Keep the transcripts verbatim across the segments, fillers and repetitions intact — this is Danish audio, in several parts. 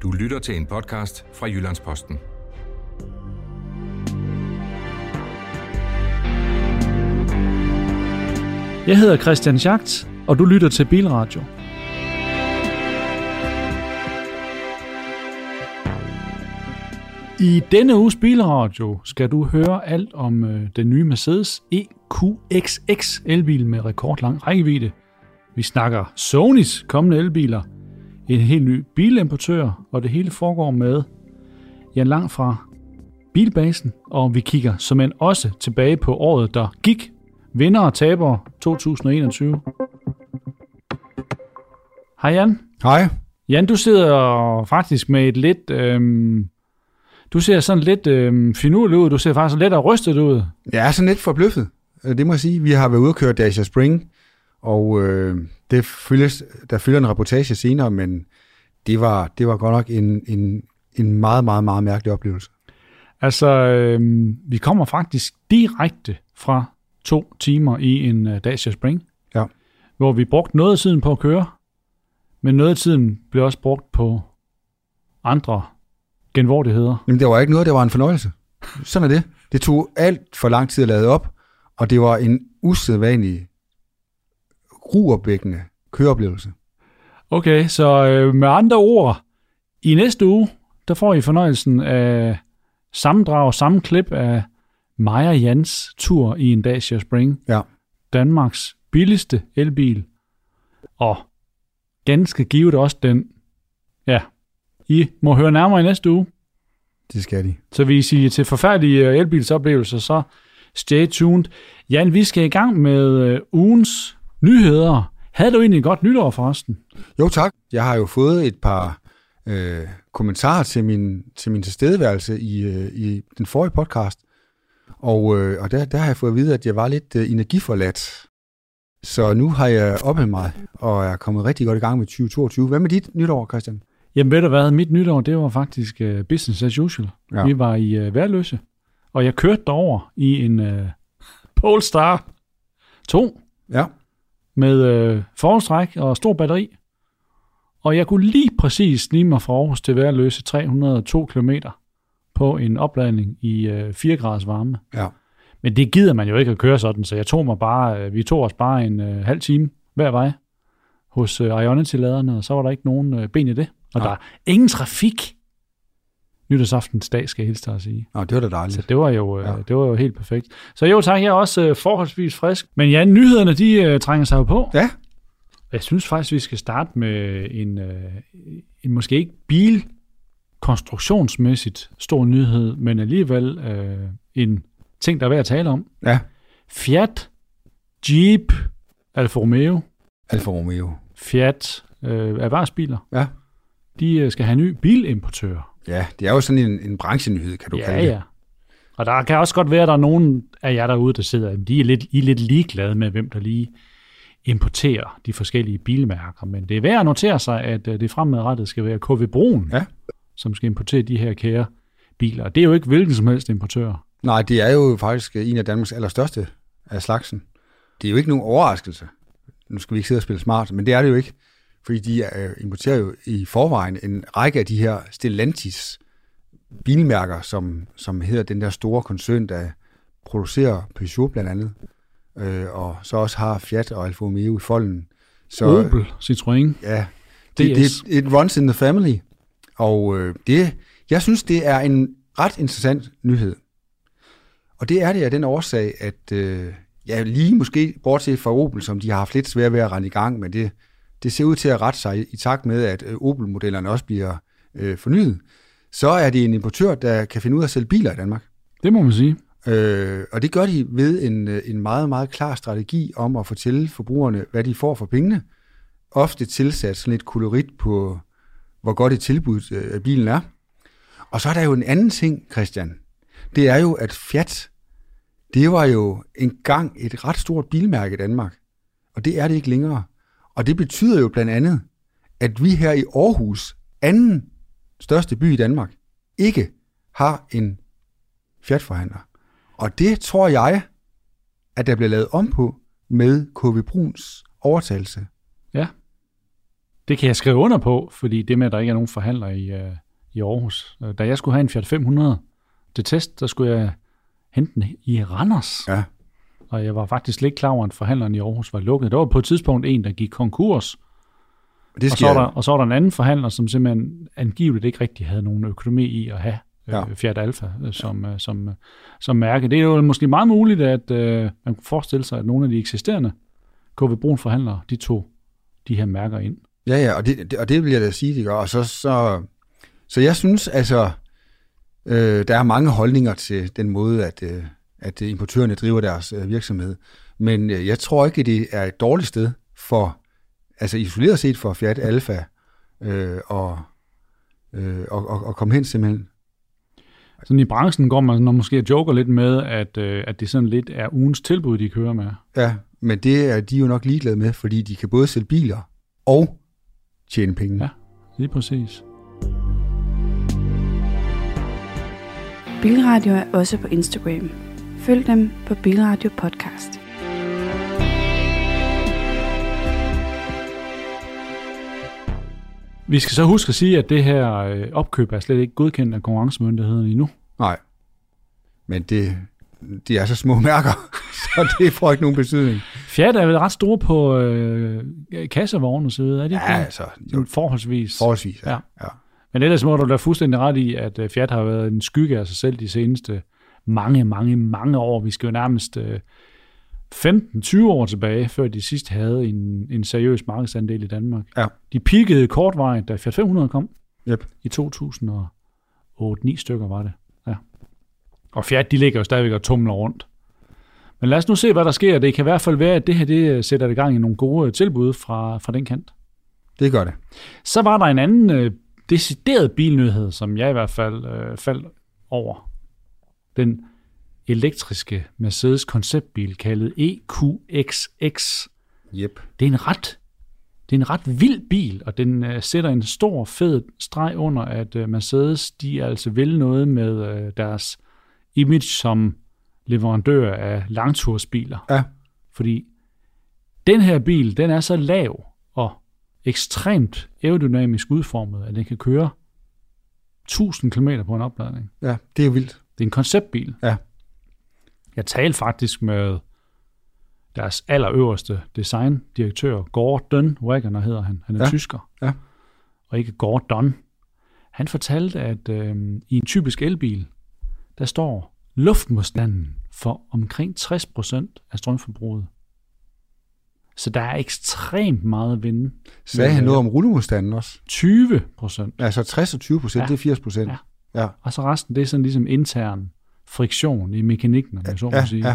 Du lytter til en podcast fra Jyllands-Posten. Jeg hedder Christian Schacht, og du lytter til Bilradio. I denne uges Bilradio skal du høre alt om øh, den nye Mercedes E Q X X elbil med rekordlang rækkevidde. Vi snakker Sonys kommende elbiler, en helt ny bilimportør, og det hele foregår med Jan Lang fra Bilbasen, og vi kigger såmænd også tilbage på året, der gik. Vinder og taber to tusind og enogtyve. Hej Jan. Hej. Jan, du sidder faktisk med et lidt... Øhm, du ser sådan lidt øhm, finurlig ud. Du ser faktisk lidt af rystet ud. Jeg er sådan lidt forbløffet. Det må jeg sige. Vi har været ude og køre Dacia Spring, og øh, det følges, der følger en reportage senere, men det var, det var godt nok en, en, en meget, meget, meget mærkelig oplevelse. Altså, øhm, vi kommer faktisk direkte fra to timer i en uh, Dacia Spring, ja. Hvor vi brugte noget af tiden på at køre, men noget af tiden blev også brugt på andre genvordigheder. Jamen, det var ikke noget, det var en fornøjelse. Sådan er det. Det tog alt for lang tid at lade op, og det var en usædvanlig gruopvækkende køreoplevelse. Okay, så øh, med andre ord, i næste uge, der får I fornøjelsen af sammendrag, samme klip af mig og Jans tur i en Dacia Spring. Ja. Danmarks billigste elbil. Og ganske givet også den. Ja, I må høre nærmere i næste uge. Det skal de. Så vi siger til forfærdelige elbilsoplevelser, så stay tuned. Jan, vi skal i gang med ugens nyheder. Havde du egentlig et godt nytår forresten? Jo tak. Jeg har jo fået et par øh, kommentarer til min, til min tilstedeværelse i, øh, i den forrige podcast. Og, øh, og der, der har jeg fået at vide, at jeg var lidt øh, energiforladt. Så nu har jeg oppe mig, og er kommet rigtig godt i gang med tyve toogtyve. Hvad med dit nytår, Christian? Jamen ved du hvad, mit nytår, det var faktisk uh, business as usual. Ja. Vi var i uh, Værløse, og jeg kørte derover i en uh, Polestar to ja. med uh, forholdstræk og stor batteri. Og jeg kunne lige præcis snige mig fra Aarhus til Værløse tre hundrede og to kilometer på en opladning i øh, fire graders varme. Ja. Men det gider man jo ikke at køre sådan, så jeg tog mig bare, øh, vi tog os bare en øh, halv time hver vej hos øh, Ionity-laderne, og så var der ikke nogen øh, ben i det. Og ja. Der er ingen trafik nytårsaftens dag, skal jeg hilse dig at sige. Nå, det var da dejligt. Så det var jo, øh, ja. det var jo helt perfekt. Så jo tak, jeg er også øh, forholdsvis frisk. Men ja, nyhederne, de øh, trænger sig jo på. Ja. Jeg synes faktisk, vi skal starte med en, øh, en måske ikke bil, konstruktionsmæssigt stor nyhed, men alligevel øh, en ting, der er værd at tale om. Ja. Fiat, Jeep, Alfa Romeo. Alfa Romeo. Fiat øh, erhvervsbiler. Ja. De øh, skal have ny bilimportør. Ja, det er jo sådan en, en branchenyhed, kan du ja, kalde det. Ja, ja. Og der kan også godt være, at der er nogen af jer derude, der sidder, de er lidt, I er lidt ligeglade med, hvem der lige importerer de forskellige bilmærker. Men det er værd at notere sig, at det fremadrettet skal være K V Bruun, ja. som skal importere de her kære biler. Det er jo ikke hvilken som helst importør. Nej, det er jo faktisk en af Danmarks allerstørste af slagsen. Det er jo ikke nogen overraskelse. Nu skal vi ikke sidde og spille smart, men det er det jo ikke. Fordi de importerer jo i forvejen en række af de her Stellantis bilmærker, som, som hedder den der store koncern, der producerer Peugeot blandt andet. Øh, og så også har Fiat og Alfa Romeo i folden. Så, Opel, Citroën. Ja, det, det, it runs in the family. Og øh, det, jeg synes, det er en ret interessant nyhed. Og det er det af den årsag, at øh, ja, lige måske bortset fra Opel, som de har haft lidt svært ved at rende i gang, men det, det ser ud til at rette sig i, i takt med, at øh, Opel-modellerne også bliver øh, fornyet. Så er det en importør, der kan finde ud af at sælge biler i Danmark. Det må man sige. Øh, og det gør de ved en, en meget, meget klar strategi om at fortælle forbrugerne, hvad de får for pengene. Ofte tilsat sådan lidt kolorit på, hvor godt et tilbud øh, bilen er. Og så er der jo en anden ting, Christian. Det er jo, at Fiat, det var jo engang et ret stort bilmærke i Danmark. Og det er det ikke længere. Og det betyder jo blandt andet, at vi her i Aarhus, anden største by i Danmark, ikke har en Fiat-forhandler. Og det tror jeg, at der bliver lavet om på med K V Bruuns overtagelse. Ja. Det kan jeg skrive under på, fordi det med, at der ikke er nogen forhandler i, uh, i Aarhus. Da jeg skulle have en Fiat fem hundrede til test, der skulle jeg hente den i Randers. Ja. Og jeg var faktisk slet ikke klar over, at forhandleren i Aarhus var lukket. Der var på et tidspunkt en, der gik konkurs. Det og, så var der, og så var der en anden forhandler, som simpelthen angiveligt ikke rigtig havde nogen økonomi i at have ja. øh, Fiat Alfa som, ja. som, som mærke. Det er jo måske meget muligt, at øh, man kunne forestille sig, at nogle af de eksisterende K V Bruun forhandlere, de tog de her mærker ind. Ja, ja, og det, det, og det vil jeg da sige, det gør. Og så, så, så jeg synes, altså, øh, der er mange holdninger til den måde, at, øh, at importørerne driver deres øh, virksomhed. Men øh, jeg tror ikke, at det er et dårligt sted for, altså isoleret set for Fiat Alfa, øh, og, øh, og, og, og komme hen simpelthen. Sådan i branchen går man når måske joker lidt med, at, øh, at det sådan lidt er ugens tilbud, de kører med. Ja, men det er de jo nok ligeglade med, fordi de kan både sælge biler og tjene penge. Ja, lige præcis. Bilradio er også på Instagram. Følg dem på Bilradio Podcast. Vi skal så huske at sige, at det her opkøb er slet ikke godkendt af konkurrencemyndighederne endnu. Nej, men det, de er så små mærker, så det får ikke nogen betydning. Fiat er vel ret store på øh, kassevogne og så videre, er det ikke? Ja, altså. Jo, forholdsvis. Forholdsvis, ja. ja. ja. Men ellers må du da fuldstændig ret i, at Fiat har været en skygge af sig selv de seneste mange, mange, mange år. Vi skal jo nærmest øh, femten til tyve år tilbage, før de sidst havde en, en seriøs markedsandel i Danmark. Ja. De peakede kortvarigt, da Fiat fem hundrede kom. Yep. I to tusind og otte ni stykker var det. Ja. Og Fiat, de ligger jo stadigvæk og tumler rundt. Men lad os nu se, hvad der sker. Det kan i hvert fald være, at det her det sætter det i gang i nogle gode tilbud fra, fra den kant. Det gør det. Så var der en anden øh, decideret bilnyhed, som jeg i hvert fald øh, faldt over. Den elektriske Mercedes konceptbil, kaldet E Q X X. Yep. Det er en ret, det er en ret vild bil, og den øh, sætter en stor, fed streg under, at øh, Mercedes, de altså vil noget med øh, deres image som leverandør af langtursbiler. Ja. Fordi den her bil, den er så lav og ekstremt aerodynamisk udformet, at den kan køre tusind kilometer på en opladning. Ja, det er jo vildt. Det er en konceptbil. Ja. Jeg talte faktisk med deres allerøverste designdirektør, Gordon Wagoner hedder han. Han er ja. tysker. Ja. Og ikke Gordon. Han fortalte, at øh, i en typisk elbil, der står luftmodstanden for omkring tres procent af strømforbruget. Så der er ekstremt meget vind. Sagde han noget om rullemodstanden også? tyve procent. Altså tres og tyve procent, ja. Det er firs procent. Ja. Ja. Og så resten, det er sådan ligesom intern friktion i mekanikken, om jeg så må ja, sige. Ja.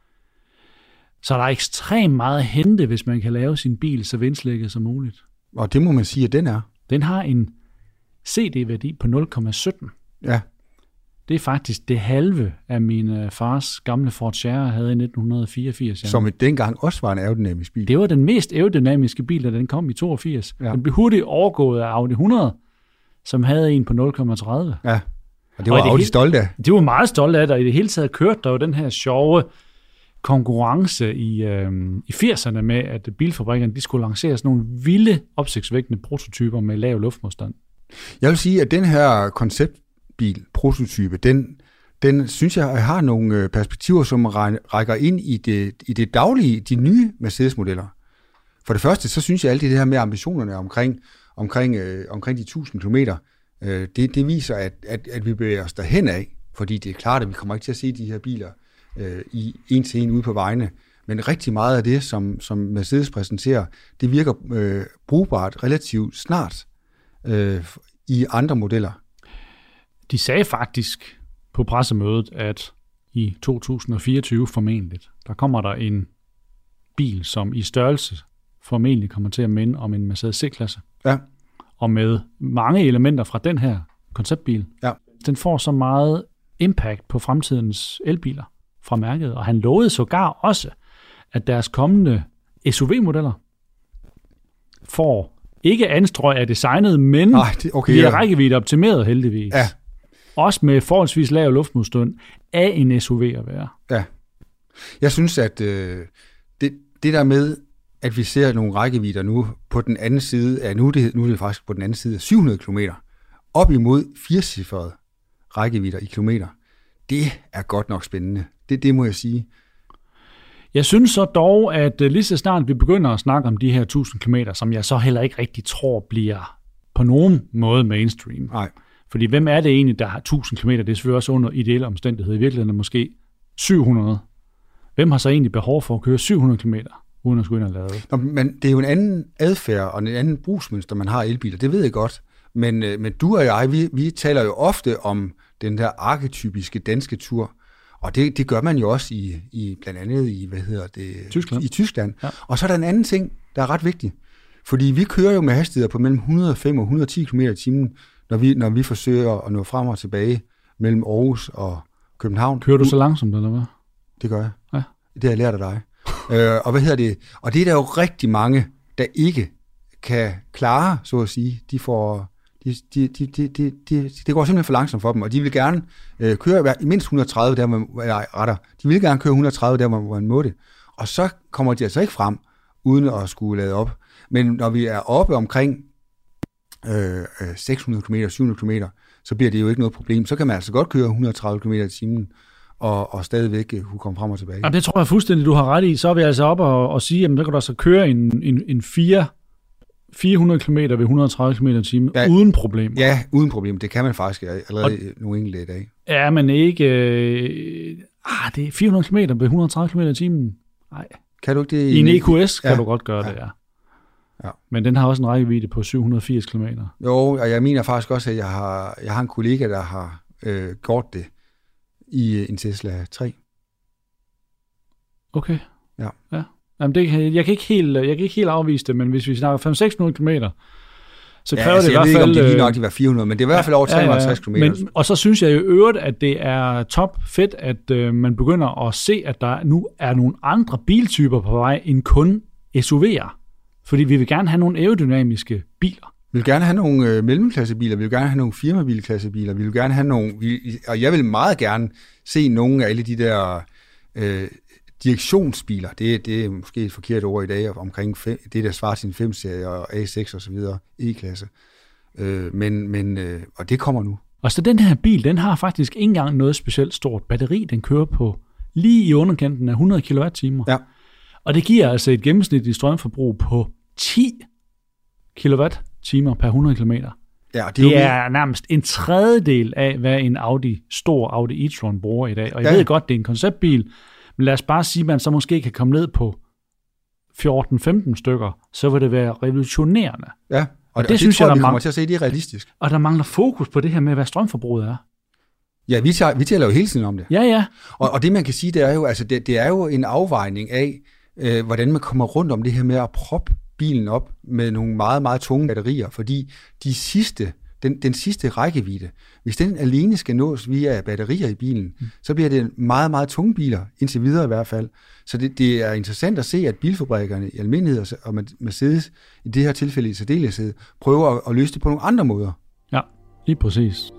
Så der er ekstremt meget at hente, hvis man kan lave sin bil så vindslækket som muligt. Og det må man sige, at den er. Den har en C D-værdi på nul komma sytten. Ja. Det er faktisk det halve af min fars gamle Ford Sierra havde i nitten fireogfirs. Som dengang også var en aerodynamisk bil. Det var den mest aerodynamiske bil, da den kom i toogfirs. Ja. Den blev hurtigt overgået af Audi hundrede, som havde en på nul komma tredive. Ja, og det var og Audi stolt af. Det var meget stolt af det, og i det hele taget kørte der jo den her sjove konkurrence i, øh, i firserne med, at bilfabrikkerne de skulle lancere sådan nogle vilde, opsigtsvækkende prototyper med lav luftmodstand. Jeg vil sige, at den her konceptbil, prototype, den, den synes jeg har nogle perspektiver, som rækker ind i det, i det daglige, de nye Mercedes-modeller. For det første, så synes jeg alt det her med ambitionerne omkring, omkring, øh, omkring de tusind kilometer, øh, det, det viser, at, at, at vi bevæger os derhen af, fordi det er klart, at vi kommer ikke til at se de her biler øh, i en til en ude på vejene. Men rigtig meget af det, som, som Mercedes præsenterer, det virker øh, brugbart relativt snart øh, i andre modeller. De sagde faktisk på pressemødet, at i to tusind fireogtyve formentlig, der kommer der en bil, som i størrelse formentlig kommer til at minde om en Mercedes C-klasse. Ja. Og med mange elementer fra den her konceptbil. Ja. Den får så meget impact på fremtidens elbiler fra mærket, og han lovede sågar også, at deres kommende S U V-modeller får ikke anstrøg af designet, men Nej, det, okay, bliver ja. rækkevidde optimeret heldigvis. Ja. Også med forholdsvis lav luftmodstand af en S U V at være. Ja. Jeg synes, at øh, det, det der med at vi ser nogle rækkevidder nu på den anden side af, nu er det, nu er det faktisk på den anden side af syv hundrede kilometer, op imod firecifrede rækkevidder i kilometer. Det er godt nok spændende. Det, det må jeg sige. Jeg synes så dog, at lige så snart vi begynder at snakke om de her tusind kilometer, som jeg så heller ikke rigtig tror bliver på nogen måde mainstream. Nej. Fordi hvem er det egentlig, der har tusind kilometer? Det er selvfølgelig også under ideelle omstændigheder. I virkeligheden er måske syv hundrede. Hvem har så egentlig behov for at køre syv hundrede kilometer, uden at skulle ind og lade? Nå, men det er jo en anden adfærd og en anden brugsmønster, man har elbiler. Det ved jeg godt. Men, men du og jeg, vi, vi taler jo ofte om den der arketypiske danske tur. Og det, det gør man jo også i, i blandt andet i, hvad hedder det? Tyskland. I Tyskland. Ja. Og så er der en anden ting, der er ret vigtig. Fordi vi kører jo med hastigheder på mellem et hundrede og fem og et hundrede og ti kilometer i timen, når vi, når vi forsøger at nå frem og tilbage mellem Aarhus og København. Kører du så langsomt, eller hvad? Det gør jeg. Ja. Det har jeg lært af dig. øh, og hvad hedder det? Og det er der jo rigtig mange, der ikke kan klare, så at sige. De får... De, de, de, de, de, de, det går simpelthen for langsomt for dem, og de vil gerne øh, køre i mindst et hundrede og tredive, der man, nej, retter. De vil gerne køre et hundrede og tredive, der hvor man må det. Og så kommer de altså ikke frem, uden at skulle lade op. Men når vi er oppe omkring øh, seks hundrede kilometer, syv hundrede kilometer, så bliver det jo ikke noget problem. Så kan man altså godt køre et hundrede og tredive kilometer i timen, og, og stadigvæk uh, kunne komme frem og tilbage. Jamen, det tror jeg fuldstændig, du har ret i. Så er vi altså oppe og, og sige, jamen, så kan du altså køre en, en, en fire fire hundrede kilometer ved et hundrede og tredive kilometer i timen, ja, uden problem. Ja, uden problem. Det kan man faktisk allerede og, nogle enkelte dage. Ja, men ikke... Øh, ah, det er fire hundrede kilometer ved et hundrede og tredive kilometer i timen. Nej. Kan du ikke det? I en E Q S kan ja. du godt gøre ja. det, ja. ja. Men den har også en rækkevidde på syv hundrede og firs kilometer. Jo, og jeg mener faktisk også, at jeg har, jeg har en kollega, der har øh, gjort det i en Tesla tre. Okay. Ja. Ja. Jamen det, jeg, kan ikke helt, jeg kan ikke helt afvise det, men hvis vi snakker fem til seks hundrede kilometer, så kræver ja, altså, det i hvert fald... Jeg ved ikke, om det lige nok de var fire hundrede, men det er i hvert fald over tre hundrede og halvtreds kilometer. Men, og så synes jeg jo øvrigt, at det er top fedt, at øh, man begynder at se, at der nu er nogle andre biltyper på vej end kun S U V'er. Fordi vi vil gerne have nogle aerodynamiske biler. Vi vil gerne have nogle øh, mellemklassebiler, vi vil gerne have nogle firmabilklassebiler, vi vil gerne have nogle... Vi, og jeg vil meget gerne se nogle af alle de der... Øh, direktionsbiler, det, det er måske et forkert ord i dag, omkring fem, det, der svarer til en fem-serie og A seks og så videre, E-klasse. Øh, men, men, øh, og det kommer nu. Og så den her bil, den har faktisk ikke engang noget specielt stort batteri, den kører på lige i underkanten af hundrede kilowatt-timer. Ja. Og det giver altså et gennemsnitligt strømforbrug på ti kilowatt-timer per hundrede kilometer. Ja, det, det er jo nærmest en tredjedel af, hvad en Audi, stor Audi e-tron bruger i dag. Og jeg ja. ved godt, det er en konceptbil, men lad os bare sige, at man så måske kan komme ned på fjorten femten stykker, så vil det være revolutionerende. Ja, og, og det, det, det synes tror jeg, jeg, vi der kommer til at se, det er realistisk. Og der mangler fokus på det her med, hvad strømforbruget er. Ja, vi, tager, vi taler jo hele tiden om det. Ja, ja. Og, og det man kan sige, det er jo, altså, det, det er jo en afvejning af, øh, hvordan man kommer rundt om det her med at proppe bilen op med nogle meget, meget tunge batterier, fordi de sidste... Den, den sidste rækkevidde, hvis den alene skal nås via batterier i bilen, mm. så bliver det meget, meget tunge biler, indtil videre i hvert fald. Så det, det er interessant at se, at bilfabrikkerne i almindelighed, og Mercedes i det her tilfælde i særdeleshed, prøver at, at løse det på nogle andre måder. Ja, lige præcis.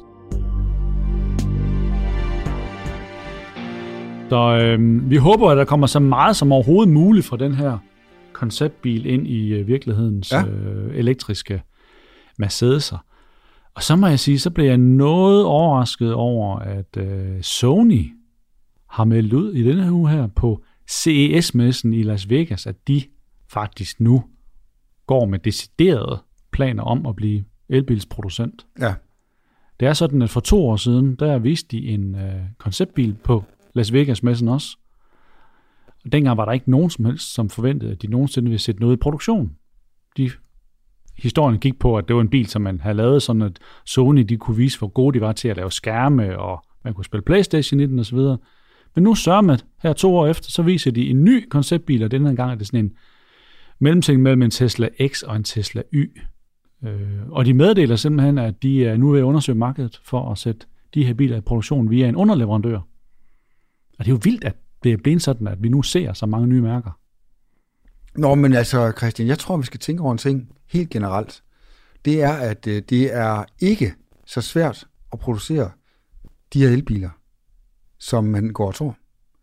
Så øh, vi håber, at der kommer så meget som overhovedet muligt fra den her konceptbil ind i øh, virkelighedens ja. øh, elektriske Mercedes'er. Og så må jeg sige, så blev jeg noget overrasket over, at øh, Sony har meldt ud i denne her uge her på C E S-messen i Las Vegas, at de faktisk nu går med deciderede planer om at blive elbilsproducent. Ja. Det er sådan, at for to år siden, der viste de en øh, konceptbil på Las Vegas-messen også. Og dengang var der ikke nogen som helst, som forventede, at de nogensinde ville sætte noget i produktion. De Historien gik på, at det var en bil, som man havde lavet, sådan at Sony de kunne vise, hvor gode de var til at lave skærme, og man kunne spille PlayStation i den osv. Men nu sørger man, her to år efter, så viser de en ny konceptbil, og denne gang er det sådan en mellemting mellem en Tesla X og en Tesla Y. Og de meddeler simpelthen, at de er nu ved at undersøge markedet for at sætte de her biler i produktion via en underleverandør. Og det er jo vildt, at det er blevet sådan, at vi nu ser så mange nye mærker. Nå, men altså, Christian, jeg tror, vi skal tænke over en ting helt generelt. Det er, at øh, det er ikke så svært at producere de her elbiler, som man går og tror.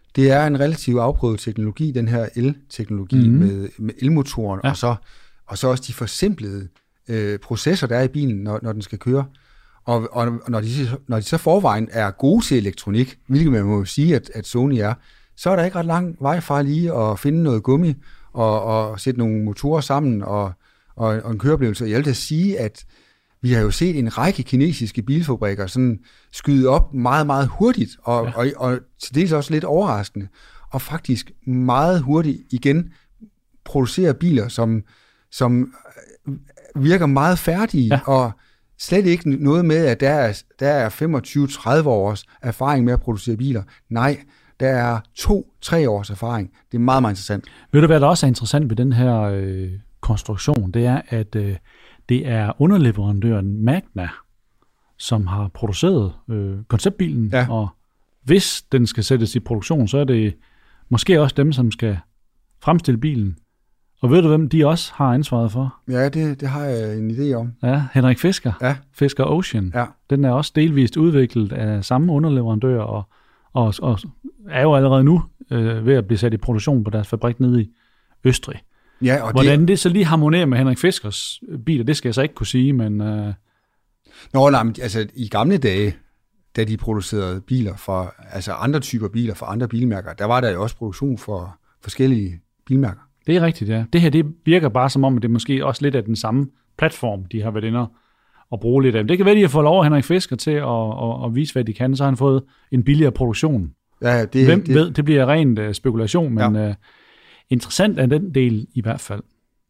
Det er en relativt afprøvet teknologi, den her el-teknologi mm. med, med elmotoren, ja. og, så, og så også de forsimplede øh, processer, der er i bilen, når, når den skal køre. Og, og når, de, når de så forvejen er gode til elektronik, hvilket man må sige, at, at Sony er, så er der ikke ret lang vej fra lige at finde noget gummi og, og sætte nogle motorer sammen og, og, og en køreoplevelse. Jeg vil da sige, at vi har jo set en række kinesiske bilfabrikker sådan skyde op meget, meget hurtigt, og, ja. og, og til dels også lidt overraskende, og faktisk meget hurtigt igen producere biler, som, som virker meget færdige, ja. og slet ikke noget med, at der er, der er femogtyve til tredive års erfaring med at producere biler. Nej, der er to til tre års erfaring. Det er meget, meget interessant. Ved du, hvad der også er interessant ved den her øh, konstruktion? Det er, at øh, det er underleverandøren Magna, som har produceret øh, konceptbilen, ja. og hvis den skal sættes i produktion, så er det måske også dem, som skal fremstille bilen. Og ved du, hvem de også har ansvaret for? Ja, det, det har jeg en idé om. Ja, Henrik Fisker. Ja. Fisker Ocean. Ja. Den er også delvist udviklet af samme underleverandør, og, og, og er jo allerede nu øh, ved at blive sat i produktion på deres fabrik nede i Østrig. Ja, og Hvordan det... det så lige harmonerer med Henrik Fiskers biler, det skal jeg så ikke kunne sige, men... Øh... Nå, nej, men altså i gamle dage, da de producerede biler for, altså andre typer biler for andre bilmærker, der var der jo også produktion for forskellige bilmærker. Det er rigtigt, ja. Det her, det virker bare som om, at det måske også lidt af den samme platform, de har været inde og bruge lidt af. Det kan være, at de har fået lov af Henrik Fisker til at, at, at vise, hvad de kan, så har han fået en billigere produktion. Ja, det, Hvem det... ved, det bliver rent uh, spekulation, men ja. uh, interessant er den del i hvert fald.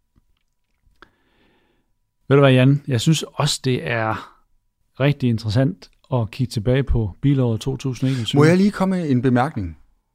Ved du hvad, Jan? Jeg synes også, det er rigtig interessant at kigge tilbage på bilåret to tusind enogtyve. Må jeg lige komme med en bemærkning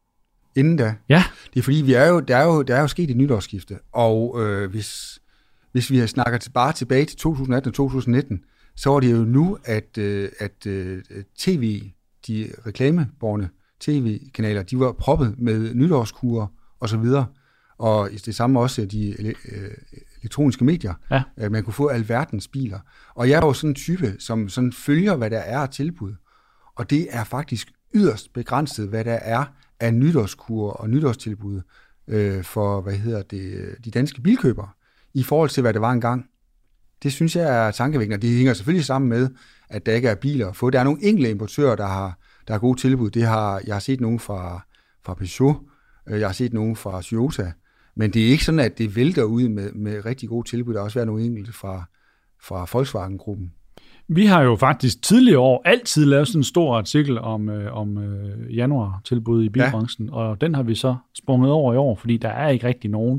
inden da? Ja. Det er fordi, vi er jo, der, er jo, der er jo sket et nytårsskifte, og øh, hvis, hvis vi snakker til, bare tilbage til to tusind atten og to tusind nitten, så var det jo nu, at, øh, at øh, tv, de reklameborgerne tv-kanaler, de var proppet med nytårskurer og så videre, og det samme også de øh, elektroniske medier. Ja. At man kunne få alverdens biler. Og jeg er jo sådan en type, som sådan følger, hvad der er af tilbud. Og det er faktisk yderst begrænset, hvad der er af nytårskurer og nytårstilbud øh, for, hvad hedder det, de danske bilkøbere, i forhold til, hvad det var engang. Det synes jeg er tankevækkende, og det hænger selvfølgelig sammen med, at der ikke er biler at få. Der er nogle enkelte importører, der har, der har gode tilbud. Det har, jeg har set nogen fra, fra Peugeot, jeg har set nogen fra Toyota, men det er ikke sådan, at det vælter ud med, med rigtig gode tilbud. Der har også været nogle enkelte fra, fra Volkswagen-gruppen. Vi har jo faktisk tidligere år altid lavet sådan en stor artikel om, øh, om øh, januar-tilbud i bilbranchen, ja. Og den har vi så sprunget over i år, fordi der er ikke rigtig nogen.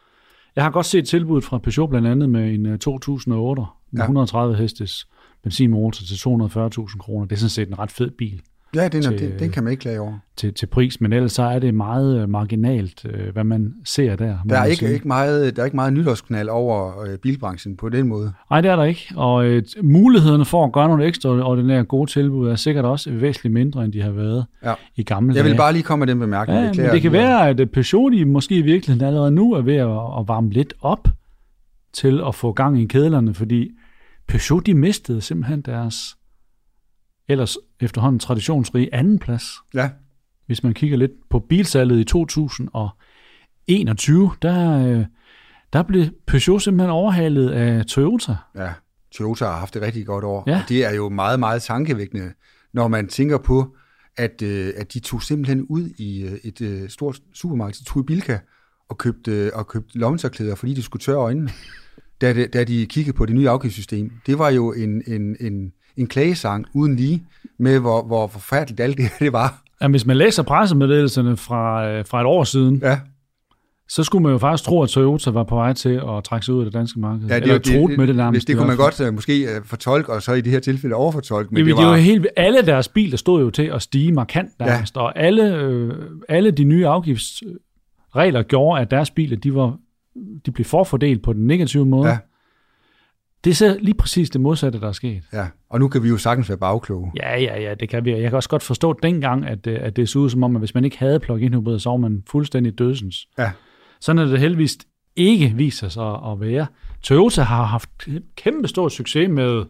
Jeg har godt set tilbuddet fra Peugeot blandt andet med en to tusind og otte med ja. et hundrede og tredive hestes benzinmotor til to hundrede og fyrre tusind kroner. Det er sådan set en ret fed bil. Ja, den, til, den, den kan man ikke klage over. Til, til pris, men ellers så er det meget marginalt, hvad man ser der. Der er ikke, ikke meget, der er ikke meget nytårsknald over øh, bilbranchen på den måde. Nej, det er der ikke, og øh, mulighederne for at gøre nogle ekstraordinære gode tilbud er sikkert også væsentligt mindre, end de har været ja. i gamle dage. Jeg vil bare lige komme med den bemærkning. Ja, men det kan være, at Peugeot de måske i virkeligheden allerede nu er ved at, at varme lidt op til at få gang i kedlerne, fordi Peugeot de mistede simpelthen deres ellers efterhånden traditionsrige anden plads. Ja. Hvis man kigger lidt på bilsalget i to tusind og enogtyve, der, der blev Peugeot simpelthen overhalet af Toyota. Ja, Toyota har haft et rigtig godt år. Ja. Og det er jo meget, meget tankevækkende, når man tænker på, at, at de tog simpelthen ud i et stort supermarked, de tog i Bilka og købte, og købte lommetørklæder, fordi de skulle tørre øjnene, da de, da de kiggede på det nye afgiftssystem. Det var jo en, en, en en klagesang uden lige, med hvor, hvor forfærdeligt alt det det var. Ja, hvis man læser pressemeddelelserne fra, fra et år siden, ja. så skulle man jo faktisk tro, at Toyota var på vej til at trække sig ud af det danske marked. Ja, det, Eller det, troet det, med det nærmest. Hvis det kunne man godt uh, måske uh, fortolke, og så i det her tilfælde overfortolke. Men Jamen, det var... det var helt, alle deres biler stod jo til at stige markant nærmest, ja. og alle, øh, alle de nye afgiftsregler gjorde, at deres biler de var, de blev forfordelt på den negative måde. Ja. Det er så lige præcis det modsatte, der er sket. Ja, og nu kan vi jo sagtens være bagkloge. Ja, ja, ja, det kan vi. Jeg kan også godt forstå dengang, at, at det så ud som om, at hvis man ikke havde plug-in hybrid, så var man fuldstændig dødsens. Ja. Sådan er det heldigvis ikke viser sig at være. Toyota har haft kæmpe stor succes med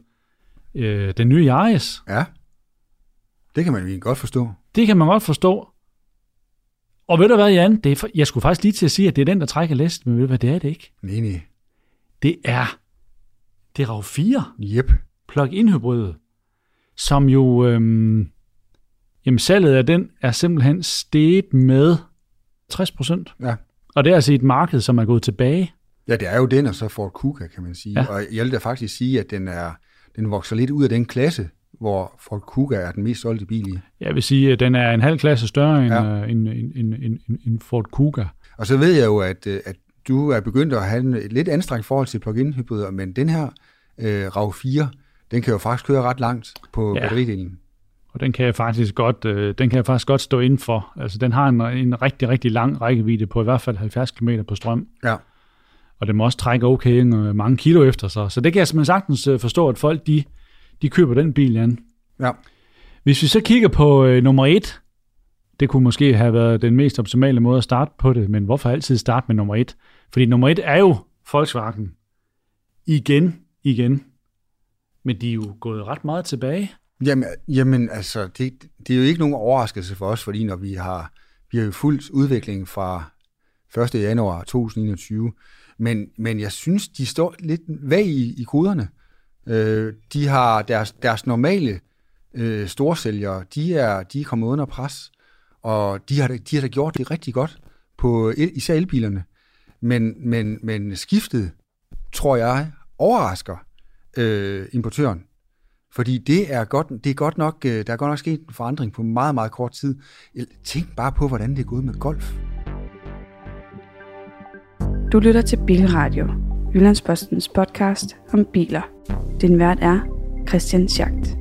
øh, den nye Yaris. Ja, det kan man jo godt forstå. Det kan man godt forstå. Og ved du hvad, Jan? Det er for, jeg skulle faktisk lige til at sige, at det er den, der trækker læst, men ved du hvad, det er det ikke. Nej, nej. Det er, det er RAV fire. Yep. Plug-in hybrid, som jo, øhm, jamen salget af den er simpelthen steget med tres procent. Ja. Og det er altså et marked, som er gået tilbage. Ja, det er jo den, og så Ford Kuga, kan man sige. Ja. Og jeg vil da faktisk sige, at den, er, den vokser lidt ud af den klasse, hvor Ford Kuga er den mest solgte bil i. Jeg vil sige, at den er en halv klasse større end, ja. en, en, en, en, en Ford Kuga. Og så ved jeg jo, at, at du er begyndt at have et lidt anstrengt forhold til plug-in hybrider, men den her øh, RAV fire, den kan jo faktisk køre ret langt på ja. batteridelen. Og den kan jeg faktisk godt, øh, den kan jeg faktisk godt stå inden for. Altså, den har en, en rigtig, rigtig lang rækkevidde på i hvert fald halvfjerds kilometer på strøm. Ja. Og den må også trække okay mange kilo efter sig. Så det kan jeg simpelthen sagtens forstå, at folk de, de køber den bil, Jan. Ja. Hvis vi så kigger på øh, nummer et, det kunne måske have været den mest optimale måde at starte på det, men hvorfor altid starte med nummer et? Fordi nummer et er jo Volkswagen. Igen, igen. Men de er jo gået ret meget tilbage. Jamen, jamen altså, det, det er jo ikke nogen overraskelse for os, fordi når vi har, vi har jo fulgt udviklingen fra første januar to tusind enogtyve, men, men jeg synes, de står lidt vag i, i koderne. Øh, de har deres, deres normale øh, storsælgere, de er, de er kommet under pres, og de har, de har da gjort det rigtig godt på især elbilerne. Men, men, men skiftet, tror jeg, overrasker øh, importøren. Fordi det er godt, det er godt nok, der er godt nok sket en forandring på meget, meget kort tid. Tænk bare på, hvordan det er gået med Golf. Du lytter til Bilradio, Jyllandspostens podcast om biler. Din vært er Christian Schacht.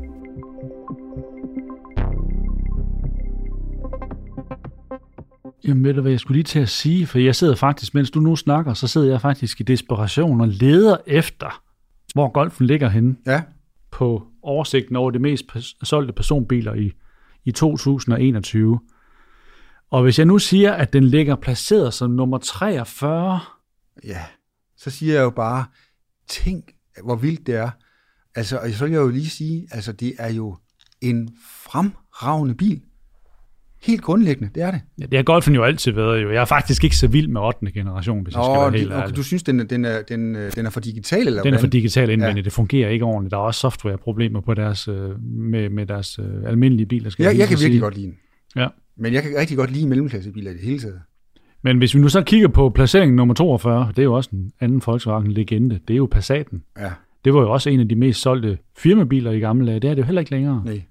Jamen ved du hvad, jeg skulle lige til at sige, for jeg sidder faktisk, mens du nu snakker, så sidder jeg faktisk i desperation og leder efter, hvor Golfen ligger henne. Ja. På oversigten over de mest solgte personbiler i, i to tusind enogtyve. Og hvis jeg nu siger, at den ligger placeret som nummer treogfyrre... Ja, så siger jeg jo bare, tænk, hvor vildt det er. Altså, og så vil jeg jo lige sige, altså, det er jo en fremragende bil. Helt grundlæggende, det er det. Ja, det har Golfen jo altid været. Jo. Jeg er faktisk ikke så vild med ottende generation, hvis Nå, jeg skal være helt ærlig. Okay, du synes, den er, den er, den, den er for digital? Eller den er for digital indvendigt. Ja. Det fungerer ikke ordentligt. Der er også softwareproblemer på deres, med, med deres uh, almindelige biler. Skal jeg, jeg, jeg kan sige. virkelig godt lide den. Ja. Men jeg kan rigtig godt lide mellemklassebiler i det hele taget. Men hvis vi nu så kigger på placeringen nummer toogfyrre, det er jo også en anden Volkswagen-legende. Det er jo Passaten. Ja. Det var jo også en af de mest solgte firmabiler i gamle dage. Det er det jo heller ikke længere. Nej.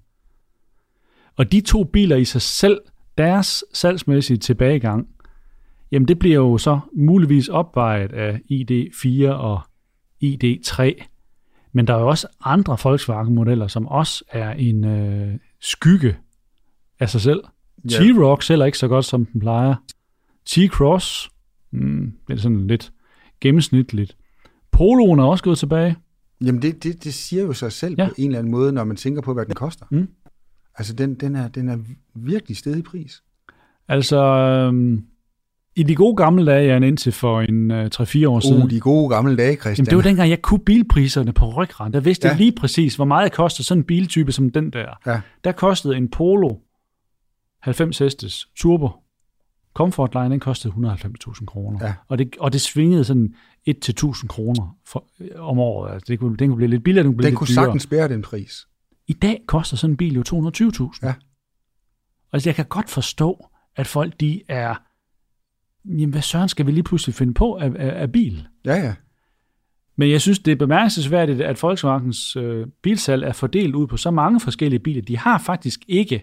Og de to biler i sig selv, deres salgsmæssige tilbagegang, jamen det bliver jo så muligvis opvejet af I D fire og I D tre. Men der er jo også andre Volkswagen-modeller, som også er en øh, skygge af sig selv. Ja. T-Roc sælger ikke så godt, som den plejer. T-Cross, hmm, det er sådan lidt gennemsnitligt. Poloen er også gået tilbage. Jamen det, det, det siger jo sig selv ja. På en eller anden måde, når man tænker på, hvad den koster. Mm. Altså, den, den, er, den er virkelig steget i pris. Altså, øhm, i de gode gamle dage, jeg er indtil for en øh, tre fire år oh, siden. De gode gamle dage, Christian. Jamen, det var dengang, jeg kunne bilpriserne på rygrand. Der vidste ja. jeg lige præcis, hvor meget koster sådan en biltype som den der. Ja. Der kostede en Polo halvfems hestes turbo. Comfort Line, den kostede et hundrede og halvfems tusind kroner. Ja. Og, det, og det svingede sådan et til tusind kroner for, om året. Altså, det kunne, den kunne blive lidt billigere, den kunne blive den lidt kunne dyrere. sagtens bære den pris. I dag koster sådan en bil jo to hundrede og tyve tusind. Ja. Altså, jeg kan godt forstå, at folk, de er... Jamen, hvad søren skal vi lige pludselig finde på af, af, af bil? Ja, ja. Men jeg synes, det er bemærkelsesværdigt, at Volkswagens øh, bilsalg er fordelt ud på så mange forskellige biler. De har faktisk ikke...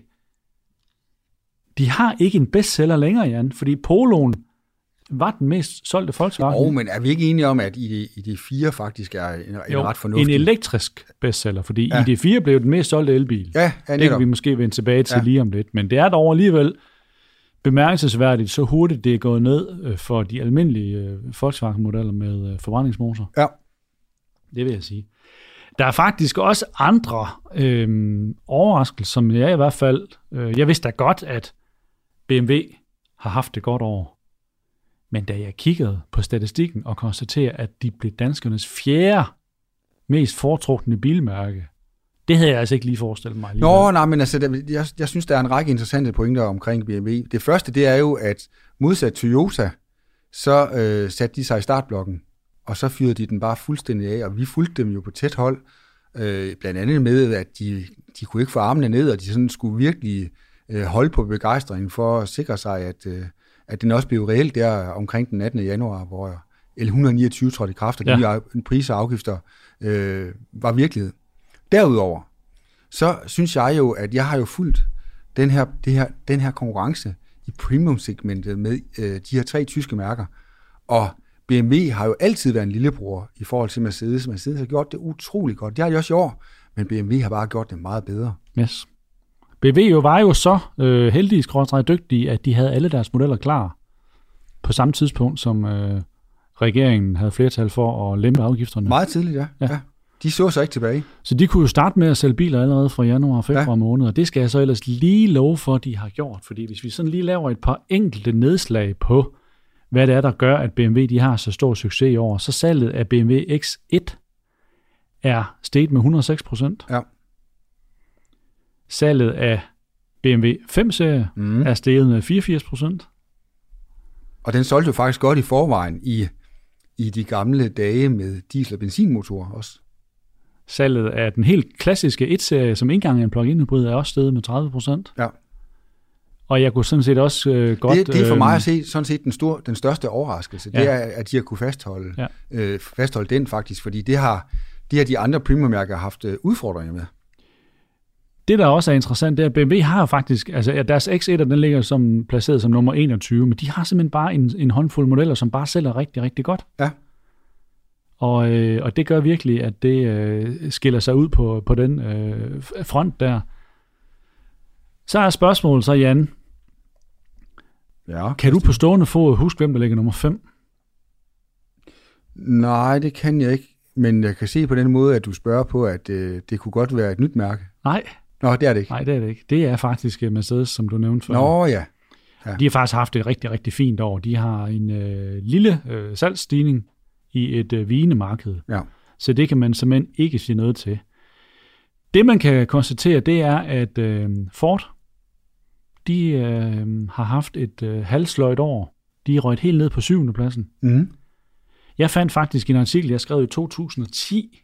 De har ikke en bestseller længere, Jan, fordi Poloen var den mest solgte Volkswagen. Jo, men er vi ikke enige om, at I D fire faktisk er en, en jo, ret fornuftig? en elektrisk bestseller, fordi ja. I D fire blev den mest solgte elbil. Ja, ja, det kan vi måske vende tilbage til ja. lige om lidt. Men det er dog alligevel bemærkelsesværdigt, så hurtigt det er gået ned for de almindelige Volkswagen-modeller med forbrændingsmotor. Ja. Det vil jeg sige. Der er faktisk også andre øh, overraskelser, som jeg i hvert fald... Øh, jeg vidste da godt, at B M W har haft det godt år. Men da jeg kiggede på statistikken og konstaterer, at de blev danskernes fjerde mest foretrukne bilmærke, Det havde jeg altså ikke lige forestillet mig. Nå, nej, men altså, der, jeg, jeg synes, der er en række interessante pointer omkring B M W. Det første, det er jo, at modsat Toyota, så øh, satte de sig i startblokken, og så fyrede de den bare fuldstændig af, og vi fulgte dem jo på tæt hold, øh, blandt andet med, at de, de kunne ikke få armene ned, og de sådan skulle virkelig øh, holde på begejstringen for at sikre sig, at, øh, at den også blev reelt der omkring den attende januar, hvor L et hundrede niogtyve trådte i kraft, og ja. de priser og afgifter øh, var virkelighed. Derudover, så synes jeg jo, at jeg har jo fulgt den her, det her, den her konkurrence i premium-segmentet med øh, de her tre tyske mærker, og B M W har jo altid været en lillebror i forhold til Mercedes. Mercedes har gjort det utrolig godt. Det har de også i år, men B M W har bare gjort det meget bedre. Yes. B M W jo var jo så øh, heldige, skråstreg dygtige, at de havde alle deres modeller klar på samme tidspunkt, som øh, regeringen havde flertal for at lempe afgifterne. Meget tidligt, ja. ja. ja. De så sig ikke tilbage. Så de kunne jo starte med at sælge biler allerede fra januar og februar ja. måned, og det skal jeg så ellers lige love for, at de har gjort. Fordi hvis vi sådan lige laver et par enkelte nedslag på, hvad det er, der gør, at B M W de har så stor succes i år, så salget af B M W X et er steget med et hundrede og seks procent. Ja. Salget af B M W fem-serie mm. er steget med fireogfirs procent. Og den solgte jo faktisk godt i forvejen i, i de gamle dage med diesel- og benzinmotorer også. Salget af den helt klassiske et-serie, som ikke engang er en plug-in hybrid, er også steget med tredive procent. Ja. Og jeg kunne sådan set også øh, godt... Det, det er for mig at se sådan set den, store, den største overraskelse. Ja. Det er, at de har kunne fastholde, ja. øh, fastholde den faktisk, fordi det har, det har de andre premiummærker haft øh, udfordringer med. Det, der også er interessant, det er, at B M W har faktisk... Altså, ja, deres X et, den ligger som, placeret som nummer enogtyve, men de har simpelthen bare en, en håndfuld modeller, som bare sælger rigtig, rigtig godt. Ja. Og, øh, og det gør virkelig, at det øh, skiller sig ud på, på den øh, front der. Så er spørgsmålet så, Jan. Ja, kan du på stående fod huske, hvem der ligger nummer fem? Nej, det kan jeg ikke. Men jeg kan se på den måde, at du spørger på, at øh, det kunne godt være et nyt mærke. Nej. Nå, det er det ikke. Nej, det er det ikke. Det er faktisk Mercedes, som du nævnte før. Nå, ja. ja. De har faktisk haft et rigtig, rigtig fint år. De har en øh, lille øh, salgsstigning i et øh, vigende marked. Ja. Så det kan man simpelthen ikke sige noget til. Det, man kan konstatere, det er, at øh, Ford, de øh, har haft et øh, halvsløjt år. De er røget helt ned på syvende pladsen. Mm. Jeg fandt faktisk en artikel, jeg skrev i to tusind og ti.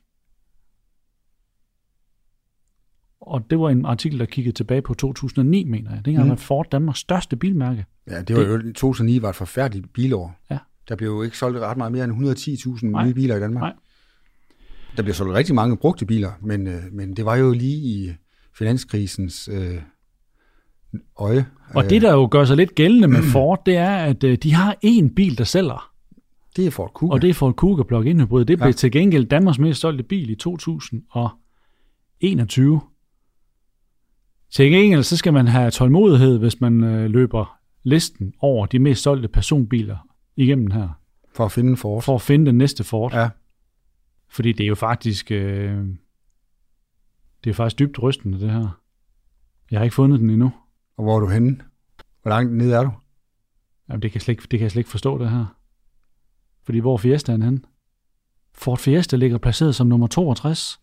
Og det var en artikel, der kiggede tilbage på to tusind og ni, mener jeg. Det har mm. været Ford Danmarks største bilmærke. Ja, det var det, jo, to tusind og ni var et forfærdeligt bilår. Ja. Der blev jo ikke solgt ret meget mere end et hundrede og ti tusind nye biler i Danmark. Nej. Der blev solgt rigtig mange brugte biler, men, øh, men det var jo lige i finanskrisens øh, øje. Og det, der jo gør sig lidt gældende med Ford, det er, at øh, de har én bil, der sælger. Det er Ford Kuga. Og det er Ford Kuga plug-in hybrid. Det blev ja. til gengæld Danmarks mest solgte bil i to tusind og enogtyve. Til gengæld så skal man have tålmodighed, hvis man øh, løber listen over de mest solgte personbiler igennem her. For at finde en Ford. For at finde den næste Ford. Ja. Fordi det er jo faktisk øh, det er faktisk dybt rystende, det her. Jeg har ikke fundet den endnu. Og hvor er du henne? Hvor langt nede er du? Jamen, det kan, slet ikke, det kan jeg slet ikke forstå, det her. Fordi hvor er Fiestaen henne? Ford Fiesta ligger placeret som nummer toogtres.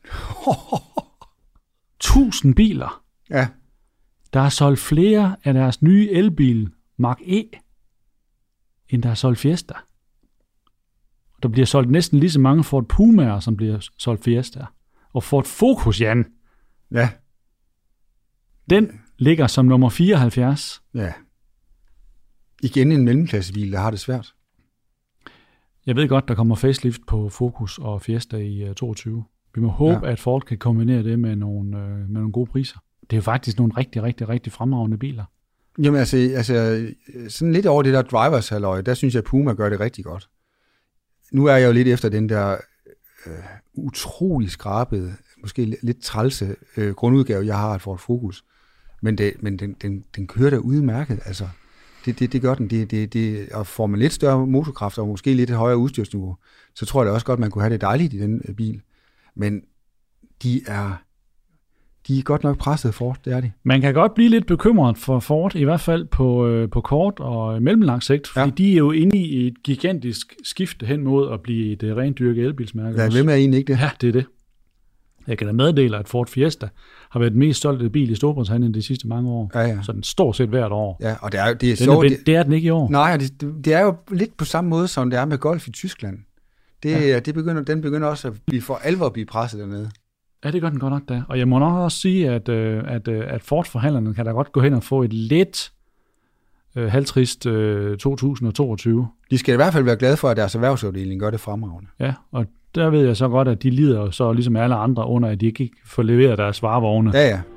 Tusind biler. Ja. Der er solgt flere af deres nye elbil Mark E, end der er solgt Fiesta. Der bliver solgt næsten lige så mange Ford Pumaer, som bliver solgt Fiesta. Og Ford Focus, Jan. Ja. Den ligger som nummer fireoghalvfjerds. Ja. Igen en mellemklassebil, der har det svært. Jeg ved godt, der kommer facelift på Focus og Fiesta i toogtyve. Vi må håbe, ja. at Ford kan kombinere det med nogle, øh, med nogle gode priser. Det er jo faktisk nogle rigtig, rigtig, rigtig fremragende biler. Jamen altså, altså sådan lidt over det der drivers halløj, der synes jeg, at Puma gør det rigtig godt. Nu er jeg jo lidt efter den der øh, utrolig skrabede, måske lidt trælse øh, grundudgave, jeg har for et Focus. Men, det, men den, den, den kører da udmærket, altså. Det, det, det gør den. Det, det, det, og får man lidt større motorkraft og måske lidt højere udstyrsniveau, så tror jeg da også godt, man kunne have det dejligt i den bil. Men de er, de er godt nok presset Ford, det er de. Man kan godt blive lidt bekymret for Ford, i hvert fald på, på kort og mellemlang sigt, fordi ja. de er jo inde i et gigantisk skifte hen mod at blive et rent dyrket elbilsmærke. Ja, hvem er egentlig ikke det? Ja, det er det. Jeg kan da meddele, at Ford Fiesta har været den mest solgte bil i Storbritannien de sidste mange år. Ja, ja. Sådan stort set hvert år. Ja, og det er, det er, Den sjovt, er, det, det er den ikke i år. nej, det, det er jo lidt på samme måde, som det er med golf i Tyskland. Det, ja. det begynder, den begynder også at blive for alvor at blive presset dernede. Ja, det gør den godt nok da. Og jeg må nok også sige, at, at, at Ford-forhandlerne kan da godt gå hen og få et lidt øh, halvtrist øh, to tusind og toogtyve. De skal i hvert fald være glade for, at deres erhvervsafdeling gør det fremragende. Ja, og der ved jeg så godt, at de lider så ligesom alle andre under, at de ikke får leveret deres varevogne. Ja, ja.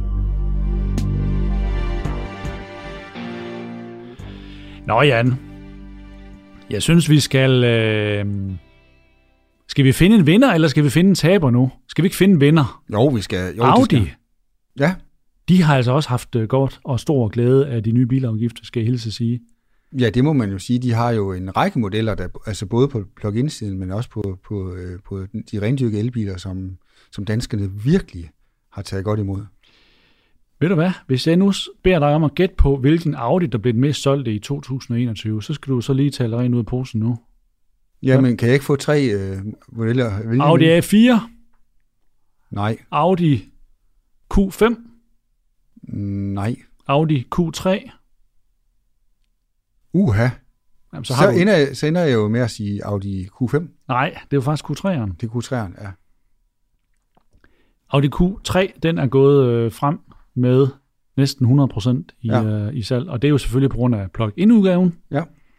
Nå Jan, jeg synes, vi skal... Øh, skal vi finde en vinder, eller skal vi finde en taber nu? Skal vi ikke finde en vinder? Jo, vi skal. Jo, Audi, skal. Ja. de har altså også haft godt og stor glæde af de nye bilafgifter, skal jeg hilse at sige. Ja, det må man jo sige. De har jo en række modeller, der, altså både på plug-in-siden, men også på, på, på de rendyrkede elbiler, som, som danskerne virkelig har taget godt imod. Ved du hvad? Hvis jeg nu beder dig om at gætte på, hvilken Audi, der blev den mest solgte i to tusind og enogtyve, så skal du så lige tale rent ud af posen nu. Jamen, kan jeg ikke få tre øh, modeller? Hvilken? Audi A fire. Nej. Audi Q fem. Nej. Audi Q tre. Uha. Jamen, Så, så, har så, du... ender jeg, så ender jeg jo med at sige Audi Q fem. Nej, det er jo faktisk Q tre'eren. Det er Q tre'eren, ja. Audi Q tre, den er gået øh, frem med næsten hundrede procent i, Ja. øh, i salg, og det er jo selvfølgelig på grund af plug-in-udgaven. Ja.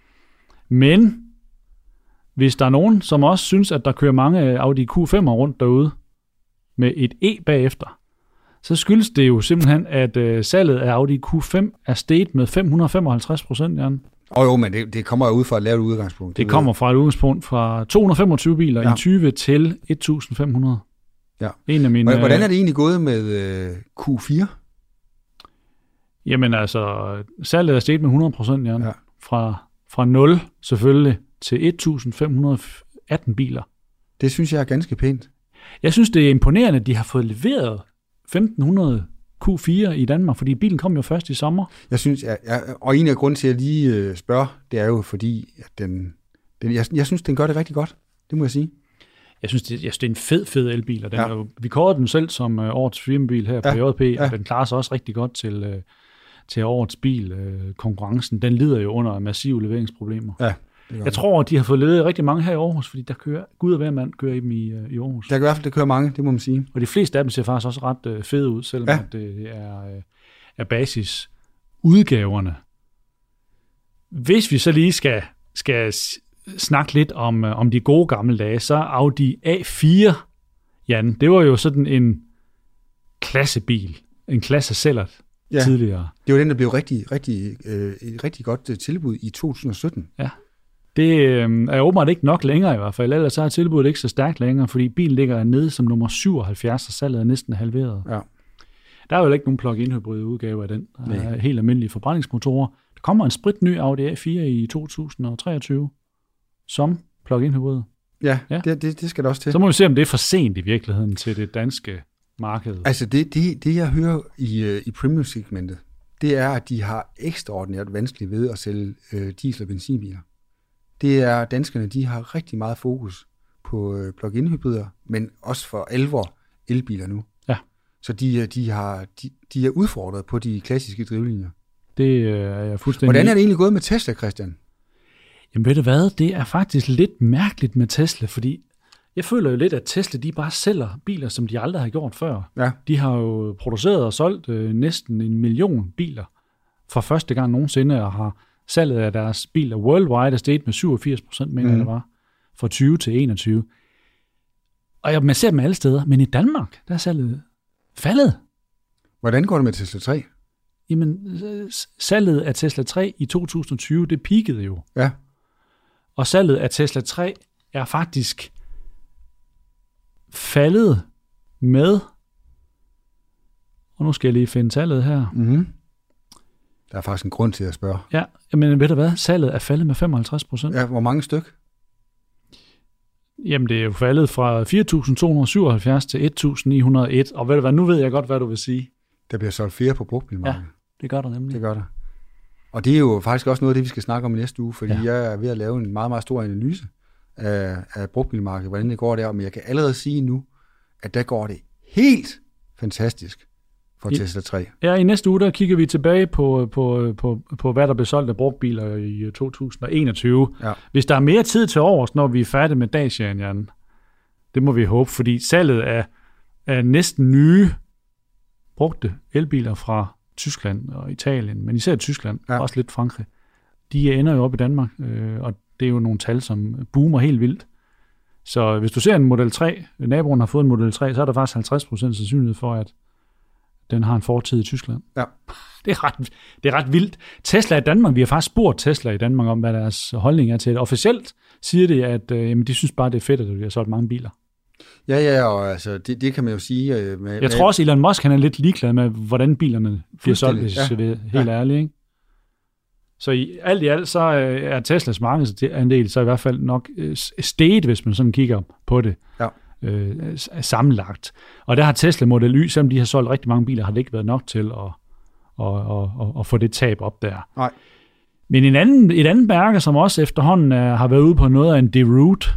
Men hvis der er nogen, som også synes, at der kører mange Audi Q fem'er rundt derude med et E bagefter, så skyldes det jo simpelthen, at øh, salget af Audi Q fem er steget med fem hundrede og femoghalvtreds procent, Jan. Og jo, men det, det kommer jo ud fra et lavt udgangspunkt. Det kommer fra et udgangspunkt fra to hundrede og femogtyve biler Ja. i tyve til et tusind fem hundrede. Ja. En af mine, Hvordan er det egentlig gået med øh, Q fire? Jamen altså, salget er steget med hundrede procent, Jan. Ja. Fra, fra nul selvfølgelig til et tusind fem hundrede og atten biler. Det synes jeg er ganske pænt. Jeg synes, det er imponerende, at de har fået leveret femten hundrede Q fire i Danmark, fordi bilen kom jo først i sommer. Jeg synes, jeg, jeg, og en af grunden til, at jeg lige øh, spørger, det er jo fordi, at den, den jeg, jeg synes, den gør det rigtig godt. Det må jeg sige. Jeg synes, det, jeg synes, det er en fed, fed elbil. Og den Ja. er jo, vi kårede den selv som uh, årets firmabil her på Ja. J P, Ja. og den klarer sig også rigtig godt til, uh, til årets bil. Uh, konkurrencen, den lider jo under massive leveringsproblemer. Ja, Jeg tror, at de har fået leveret rigtig mange her i Aarhus, fordi der kører, gud og hver mand kører i dem i, uh, i Aarhus. Der kan i hvert fald, der kører mange, det må man sige. Og de fleste af dem ser faktisk også ret uh, fede ud, selvom Ja. ja. det er, uh, er basisudgaverne. Hvis vi så lige skal, skal s- snakke lidt om, uh, om de gode gamle dage, så Audi A fire, Jan, det var jo sådan en klassebil, en klassesælgert Ja. tidligere. Det var den, der blev rigtig, rigtig, øh, et rigtig godt øh, tilbud i to tusind og sytten. Det øh, er åbenbart ikke nok længere i hvert fald, ellers så er tilbuddet ikke så stærkt længere, fordi bilen ligger nede som nummer syvoghalvfjerds, og salget er næsten halveret. Ja. Der er jo ikke nogen plug-in hybrid udgave af den. Der er Nej. helt almindelige forbrændingsmotorer. Der kommer en spritny Audi A fire i to tusind og treogtyve som plug-in hybrid. Ja, Ja. Det, det, det skal der også til. Så må vi se, om det er for sent i virkeligheden til det danske marked. Altså det, det, det jeg hører i, øh, i premium-segmentet, det er, at de har ekstraordinært vanskeligt ved at sælge øh, diesel- og benzinbiler. Det er, danskerne, de har rigtig meget fokus på øh, plug-in hybrider, men også for alvor elbiler nu. Ja. Så de, øh, de, har, de, de er udfordret på de klassiske drivlinjer. Det øh, er jeg fuldstændig... Hvordan er det egentlig gået med Tesla, Christian? Jamen ved du hvad, det er faktisk lidt mærkeligt med Tesla, fordi jeg føler jo lidt, at Tesla de bare sælger biler, som de aldrig har gjort før. Ja. De har jo produceret og solgt øh, næsten en million biler for første gang nogensinde, og har salget af deres biler worldwide er steget med syvogfirs procent, mener Mhm. jeg det var, fra tyve til enogtyve. Og jeg, man ser dem alle steder, men i Danmark, der er salget faldet. Hvordan går det med Tesla tre? Jamen, øh, salget af Tesla tre i to tusind og tyve, det peakede jo. Ja. Og salget af Tesla tre er faktisk faldet med, og nu skal jeg lige finde tallet her. Mm-hmm. Der er faktisk en grund til at spørge. Ja, men ved du hvad? Salget er faldet med femoghalvtreds procent. Ja. Ja, hvor mange styk? Jamen, det er jo faldet fra fire tusind to hundrede og syvoghalvfjerds til et tusind ni hundrede og en. Og ved du hvad? Nu ved jeg godt, hvad du vil sige. Der bliver solgt flere på brugtbilmarkedet. Det gør der nemlig. Det gør der. Og det er jo faktisk også noget af det, vi skal snakke om i næste uge, fordi Ja. ja. jeg er ved at lave en meget, meget stor analyse af, af brugtbilmarkedet, hvordan det går der, men jeg kan allerede sige nu, at der går det helt fantastisk for I, Tesla tre. Ja, i næste uge, der kigger vi tilbage på, på, på, på hvad der blev solgt af brugtbiler i to tusind og enogtyve. Ja. Hvis der er mere tid til overs, når vi er færdige med Dacia'en, Jan, det må vi håbe, fordi salget af, af næsten nye brugte elbiler fra Tyskland og Italien, men især Tyskland, ja. Også lidt Frankrig, de ender jo op i Danmark, øh, og det er jo nogle tal, som boomer helt vildt. Så hvis du ser en Model tre, naboen har fået en Model tre, så er der faktisk halvtreds procent sandsynlighed for, at den har en fortid i Tyskland. Ja. Det er, ret, det er ret vildt. Tesla i Danmark, vi har faktisk spurgt Tesla i Danmark om, hvad deres holdning er til det. Officielt siger de, at øh, jamen, de synes bare, det er fedt, at de har solgt mange biler. Ja, ja, og altså, det, det kan man jo sige. Øh, med, Jeg tror også, Elon Musk han er lidt ligeglad med, hvordan bilerne bliver solgt, hvis jeg ja. er helt ja. ærlig. Ikke? Så i alt i alt, så er Teslas markedsandel så i hvert fald nok steget, hvis man sådan kigger på det. Ja. Øh, sammenlagt. Og der har Tesla Model Y, selvom de har solgt rigtig mange biler, har det ikke været nok til at, at, at, at, at få det tab op der. Nej. Men en anden, et andet mærke, som også efterhånden er, har været ude på noget af en deroute,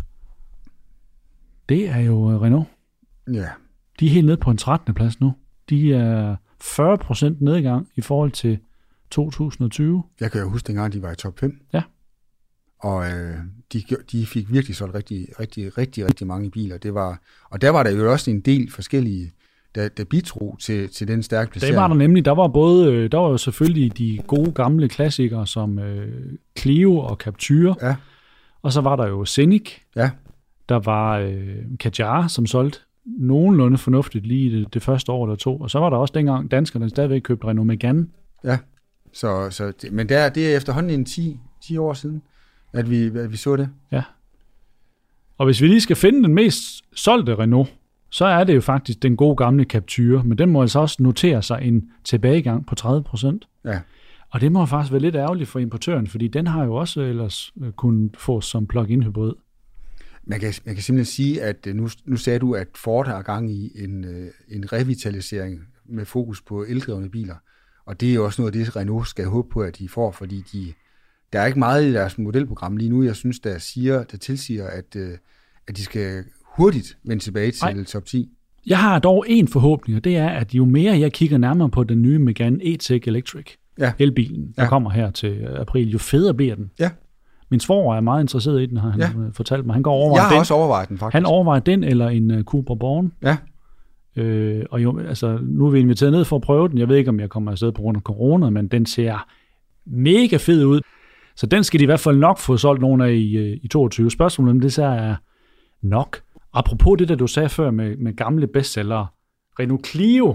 det er jo Renault. Ja. De er helt nede på en trettende plads nu. De er fyrre procent nedgang i forhold til to tusind og tyve. Jeg kan jo huske, dengang de var i top fem. Ja. Og øh, de, de fik virkelig solgt rigtig, rigtig, rigtig, rigtig mange biler. Det var, og der var der jo også en del forskellige, der, der bidrog til, til den stærke placering. Det var der nemlig. Der var både, der var jo selvfølgelig de gode gamle klassikere som øh, Clio og Captur. Ja. Og så var der jo Scenic. Ja. Der var øh, Kadjar, som solgte nogenlunde fornuftigt lige det, det første år eller to. Og så var der også dengang danskerne stadigvæk købte Renault Megane. Ja, så, så det, men der, det er efterhånden en ti, ti år siden, at vi, at vi så det. Ja. Og hvis vi lige skal finde den mest solgte Renault, så er det jo faktisk den gode gamle Captur, men den må altså også notere sig en tilbagegang på tredive procent. Ja. Og det må faktisk være lidt ærgerligt for importøren, fordi den har jo også ellers kunnet få som plug-in hybrid. Man kan, man kan simpelthen sige, at nu, nu sagde du, at Ford har gang i en, en revitalisering med fokus på eldrevne biler. Og det er jo også noget af det, Renault skal håbe på, at de får, fordi de, der er ikke meget i deres modelprogram lige nu, jeg synes, der, siger, der tilsiger, at, at de skal hurtigt vende tilbage til Ej. top ti. Jeg har dog en forhåbning, og det er, at jo mere jeg kigger nærmere på den nye Megane E-Tech Electric, ja. elbilen, der ja. kommer her til april, jo federe bliver den. Ja. Min svoger er meget interesseret i den, har han ja. fortalt mig. Han går overvejer Jeg har den. også overvejet den, faktisk. Han overvejer den eller en uh, Cupra Born. Ja. Øh, og jo, altså, nu er vi inviteret ned for at prøve den. Jeg ved ikke, om jeg kommer afsted på grund af corona, men den ser mega fed ud. Så den skal de i hvert fald nok få solgt nogle af i, i toogtyve. Spørgsmålet om det så er nok. Apropos det, der du sagde før med, med gamle bestsellere. Renault Clio,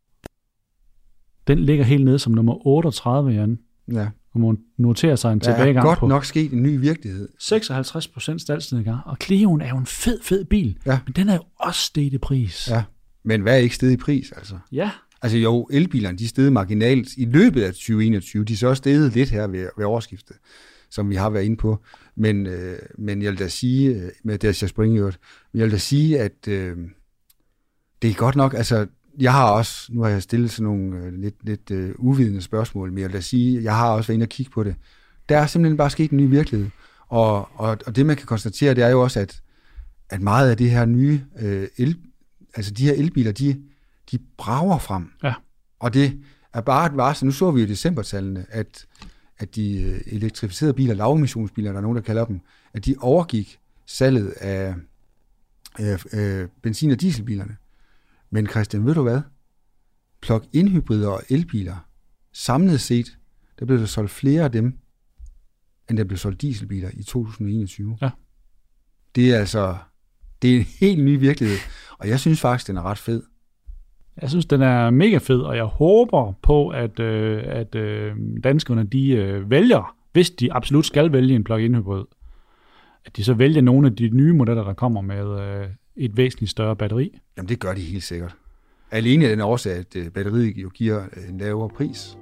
den ligger helt nede som nummer otteogtredive, Jan. Ja. Og må notere sig en tilbagegang på. Der er godt nok sket en ny virkelighed. seksoghalvtreds procent salgsnedgang. Og Clioen er jo en fed, fed bil. Ja. Men den er jo også steget i pris. Ja. Men hvad er ikke steget i pris, altså? Ja. Altså jo, elbilerne, de er steget marginalt i løbet af tyve enogtyve. De er så også steget lidt her ved, ved årsskiftet, som vi har været inde på. Men, øh, men jeg vil da sige, med Dacia Spring, jeg vil da sige, at øh, det er godt nok, altså jeg har også, nu har jeg stillet sådan nogle øh, lidt, lidt øh, uvidende spørgsmål, men jeg vil da sige, jeg har også været inde og kigge på det. Der er simpelthen bare sket en ny virkelighed. Og, og, og det man kan konstatere, det er jo også, at, at meget af det her nye øh, el, altså de her elbiler, de, de brager frem. Ja. Og det er bare et varsel. Nu så vi jo i decembertallene, at, at de elektrificerede biler, lavemissionsbiler, der er nogen, der kalder dem, at de overgik salget af øh, øh, benzin- og dieselbilerne. Men Christian, ved du hvad? Plug-in hybrider og elbiler, samlet set, der blev der solgt flere af dem, end der blev solgt dieselbiler i to tusind og enogtyve. Ja. Det er altså, det er en helt ny virkelighed, og jeg synes faktisk, den er ret fed. Jeg synes, den er mega fed, og jeg håber på, at, øh, at øh, danskerne, de øh, vælger, hvis de absolut skal vælge en plug-in hybrid, at de så vælger nogle af de nye modeller, der kommer med øh, et væsentligt større batteri. Jamen det gør de helt sikkert. Alene af den årsag, at øh, batteriet jo giver en lavere pris.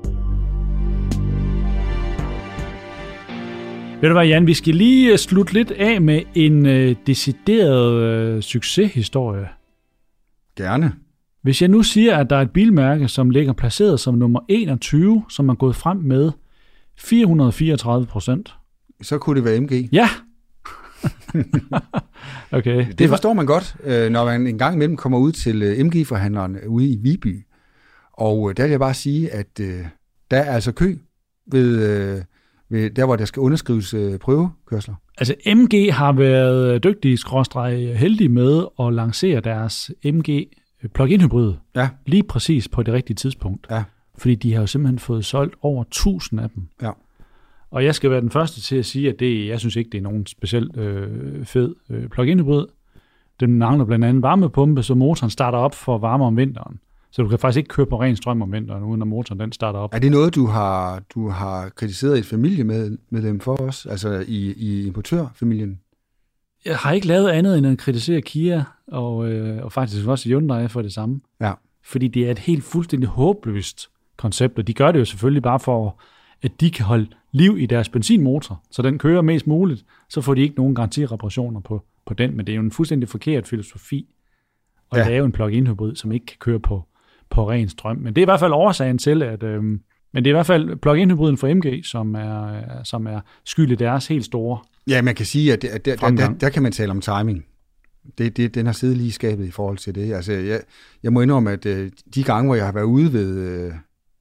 Ved du hvad, Jan, vi skal lige slutte lidt af med en øh, decideret øh, succeshistorie. Gerne. Hvis jeg nu siger, at der er et bilmærke, som ligger placeret som nummer enogtyve, som er gået frem med fire hundrede og fireogtredive procent. Så kunne det være M G. Ja. Okay. Det, det forstår man godt, når man en gang imellem kommer ud til M G-forhandleren ude i Viby. Og der vil jeg bare sige, at der er altså kø ved, ved der, hvor der skal underskrives prøvekørsler. Altså M G har været dygtige skråstreg heldige med at lancere deres M G plug-in hybrid. Ja. Lige præcis på det rigtige tidspunkt. Ja. Fordi de har jo simpelthen fået solgt over tusind af dem. Ja. Og jeg skal være den første til at sige, at det, jeg synes ikke, det er nogen specielt øh, fed øh, plug-in hybrid. Den mangler blandt andet varmepumpe, så motoren starter op for varme om vinteren. Så du kan faktisk ikke køre på ren strøm om vinteren, uden at motoren den starter op. Er det noget, du har, du har kritiseret et familiemedlem for os, altså i, i importørfamilien? Jeg har ikke lavet andet end at kritisere Kia, og, øh, og faktisk også Hyundai for det samme. Ja. Fordi det er et helt fuldstændig håbløst koncept, og de gør det jo selvfølgelig bare for, at de kan holde liv i deres benzinmotor, så den kører mest muligt, så får de ikke nogen garantireparationer på, på den, men det er jo en fuldstændig forkert filosofi at ja. lave en plug-in hybrid, som ikke kan køre på, på ren strøm. Men det er i hvert fald årsagen til, at øh, men det er i hvert fald plug-in hybriden fra M G, som er, som er skyld i deres helt store Ja, man kan sige, at der, der, der, der, der kan man tale om timing. Det, det, den har siddet lige i skabet i forhold til det. Altså, jeg, jeg må indrømme, at øh, de gange, hvor jeg har været ude ved, øh,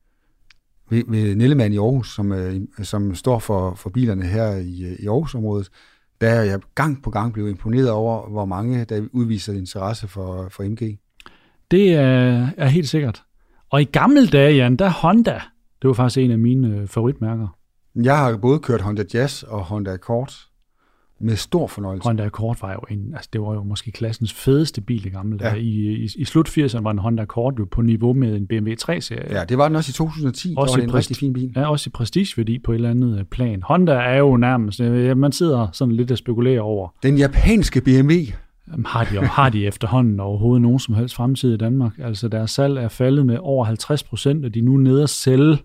ved, ved Nellemann i Aarhus, som, øh, som står for, for bilerne her i, i Aarhus-området, der er jeg gang på gang blevet imponeret over, hvor mange der udviser interesse for, for M G. Det er, er helt sikkert. Og i gamle dage, Jan, der Honda, det var faktisk en af mine øh, favoritmærker. Jeg har både kørt Honda Jazz og Honda Accord med stor fornøjelse. Honda Accord var jo en, altså det var jo måske klassens fedeste bil i gamle dage. Ja. I, i, I slut firserne var en Honda Accord jo på niveau med en B M W tre-serie. Ja, det var den også i to tusind og ti. Også det var en præst- rigtig fin bil. Ja, også i prestigeværdi på et eller andet plan. Honda er jo nærmest, man sidder sådan lidt og spekulerer over. Den japanske B M W. Har de, har de efterhånden overhovedet nogen som helst fremtid i Danmark? Altså deres salg er faldet med over halvtreds procent, og de er nu nede at sælge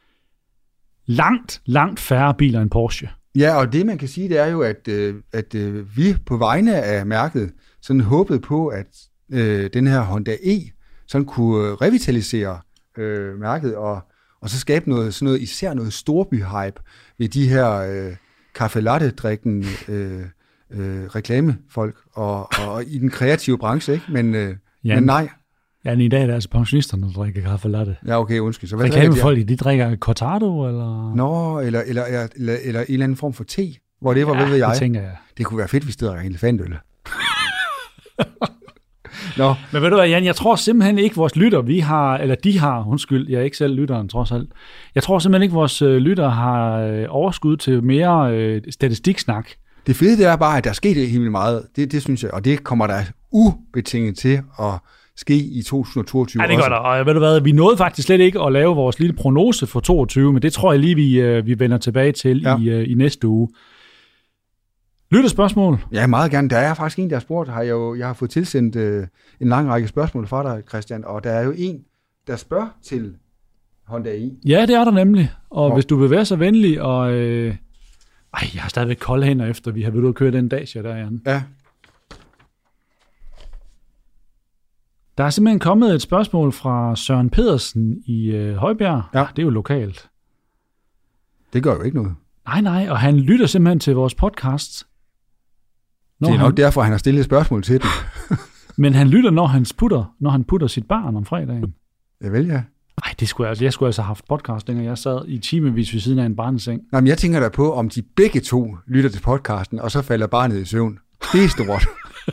langt, langt færre biler end Porsche. Ja, og det man kan sige, det er jo, at, at, at vi på vegne af mærket sådan håbede på, at øh, den her Honda E sådan kunne revitalisere øh, mærket, og, og så skabe noget, sådan noget, især noget storby-hype ved de her øh, kaffe latte-drikken øh, øh, reklamefolk, og, og i den kreative branche, ikke? Men, øh, men nej. Ja, i dag er det altså pensionisterne, der drikker kaffe latte. Ja, okay, undskyld. Så hvad reklamefolk, de drikker cortado, eller? Nå, eller, eller, eller, eller, eller en eller anden form for te, hvor det var, ja, hvad ved jeg. det tænker jeg. Det kunne være fedt, hvis det var en elefantøl. Nå. Men ved du hvad, Jan, jeg tror simpelthen ikke, vores lytter, vi har, eller de har, undskyld, jeg er ikke selv lytteren, trods alt. Jeg tror simpelthen ikke, vores lytter har overskud til mere øh, statistiksnak. Det fede det er bare, at der er sket helt meget. Det, det synes jeg, og det kommer der ubetinget til at ske i to tusind og toogtyve. Ja, det gør der. Og ved du hvad, vi nåede faktisk slet ikke at lave vores lille prognose for toogtyve, men det tror jeg lige, vi, vi vender tilbage til ja. i, i næste uge. Lytterspørgsmål? Ja, meget gerne. Der er faktisk en, der har spurgt. Har jeg, jo, jeg har fået tilsendt øh, en lang række spørgsmål fra dig, Christian, og der er jo en, der spørger til Honda E. Ja, det er der nemlig. Og Hvor? Hvis du vil være så venlig, og... Øh, ej, jeg har stadigvæk kolde hænder efter, vi har ved at køre den Dacia der, Jan. Ja. Der er simpelthen kommet et spørgsmål fra Søren Pedersen i øh, Højbjerg. Ja. Det er jo lokalt. Det gør jo ikke noget. Nej, nej, og han lytter simpelthen til vores podcast. Når det er nok han... derfor, han har stillet et spørgsmål til den. Men han lytter, når han putter, når han putter sit barn om fredagen. Ja, vel ja. Nej, det skulle jeg, altså, jeg skulle altså have haft podcast, dengang jeg sad i timevis ved siden af en barneseng. Nej, men jeg tænker da på, om de begge to lytter til podcasten, og så falder barnet i søvn. Det er stort.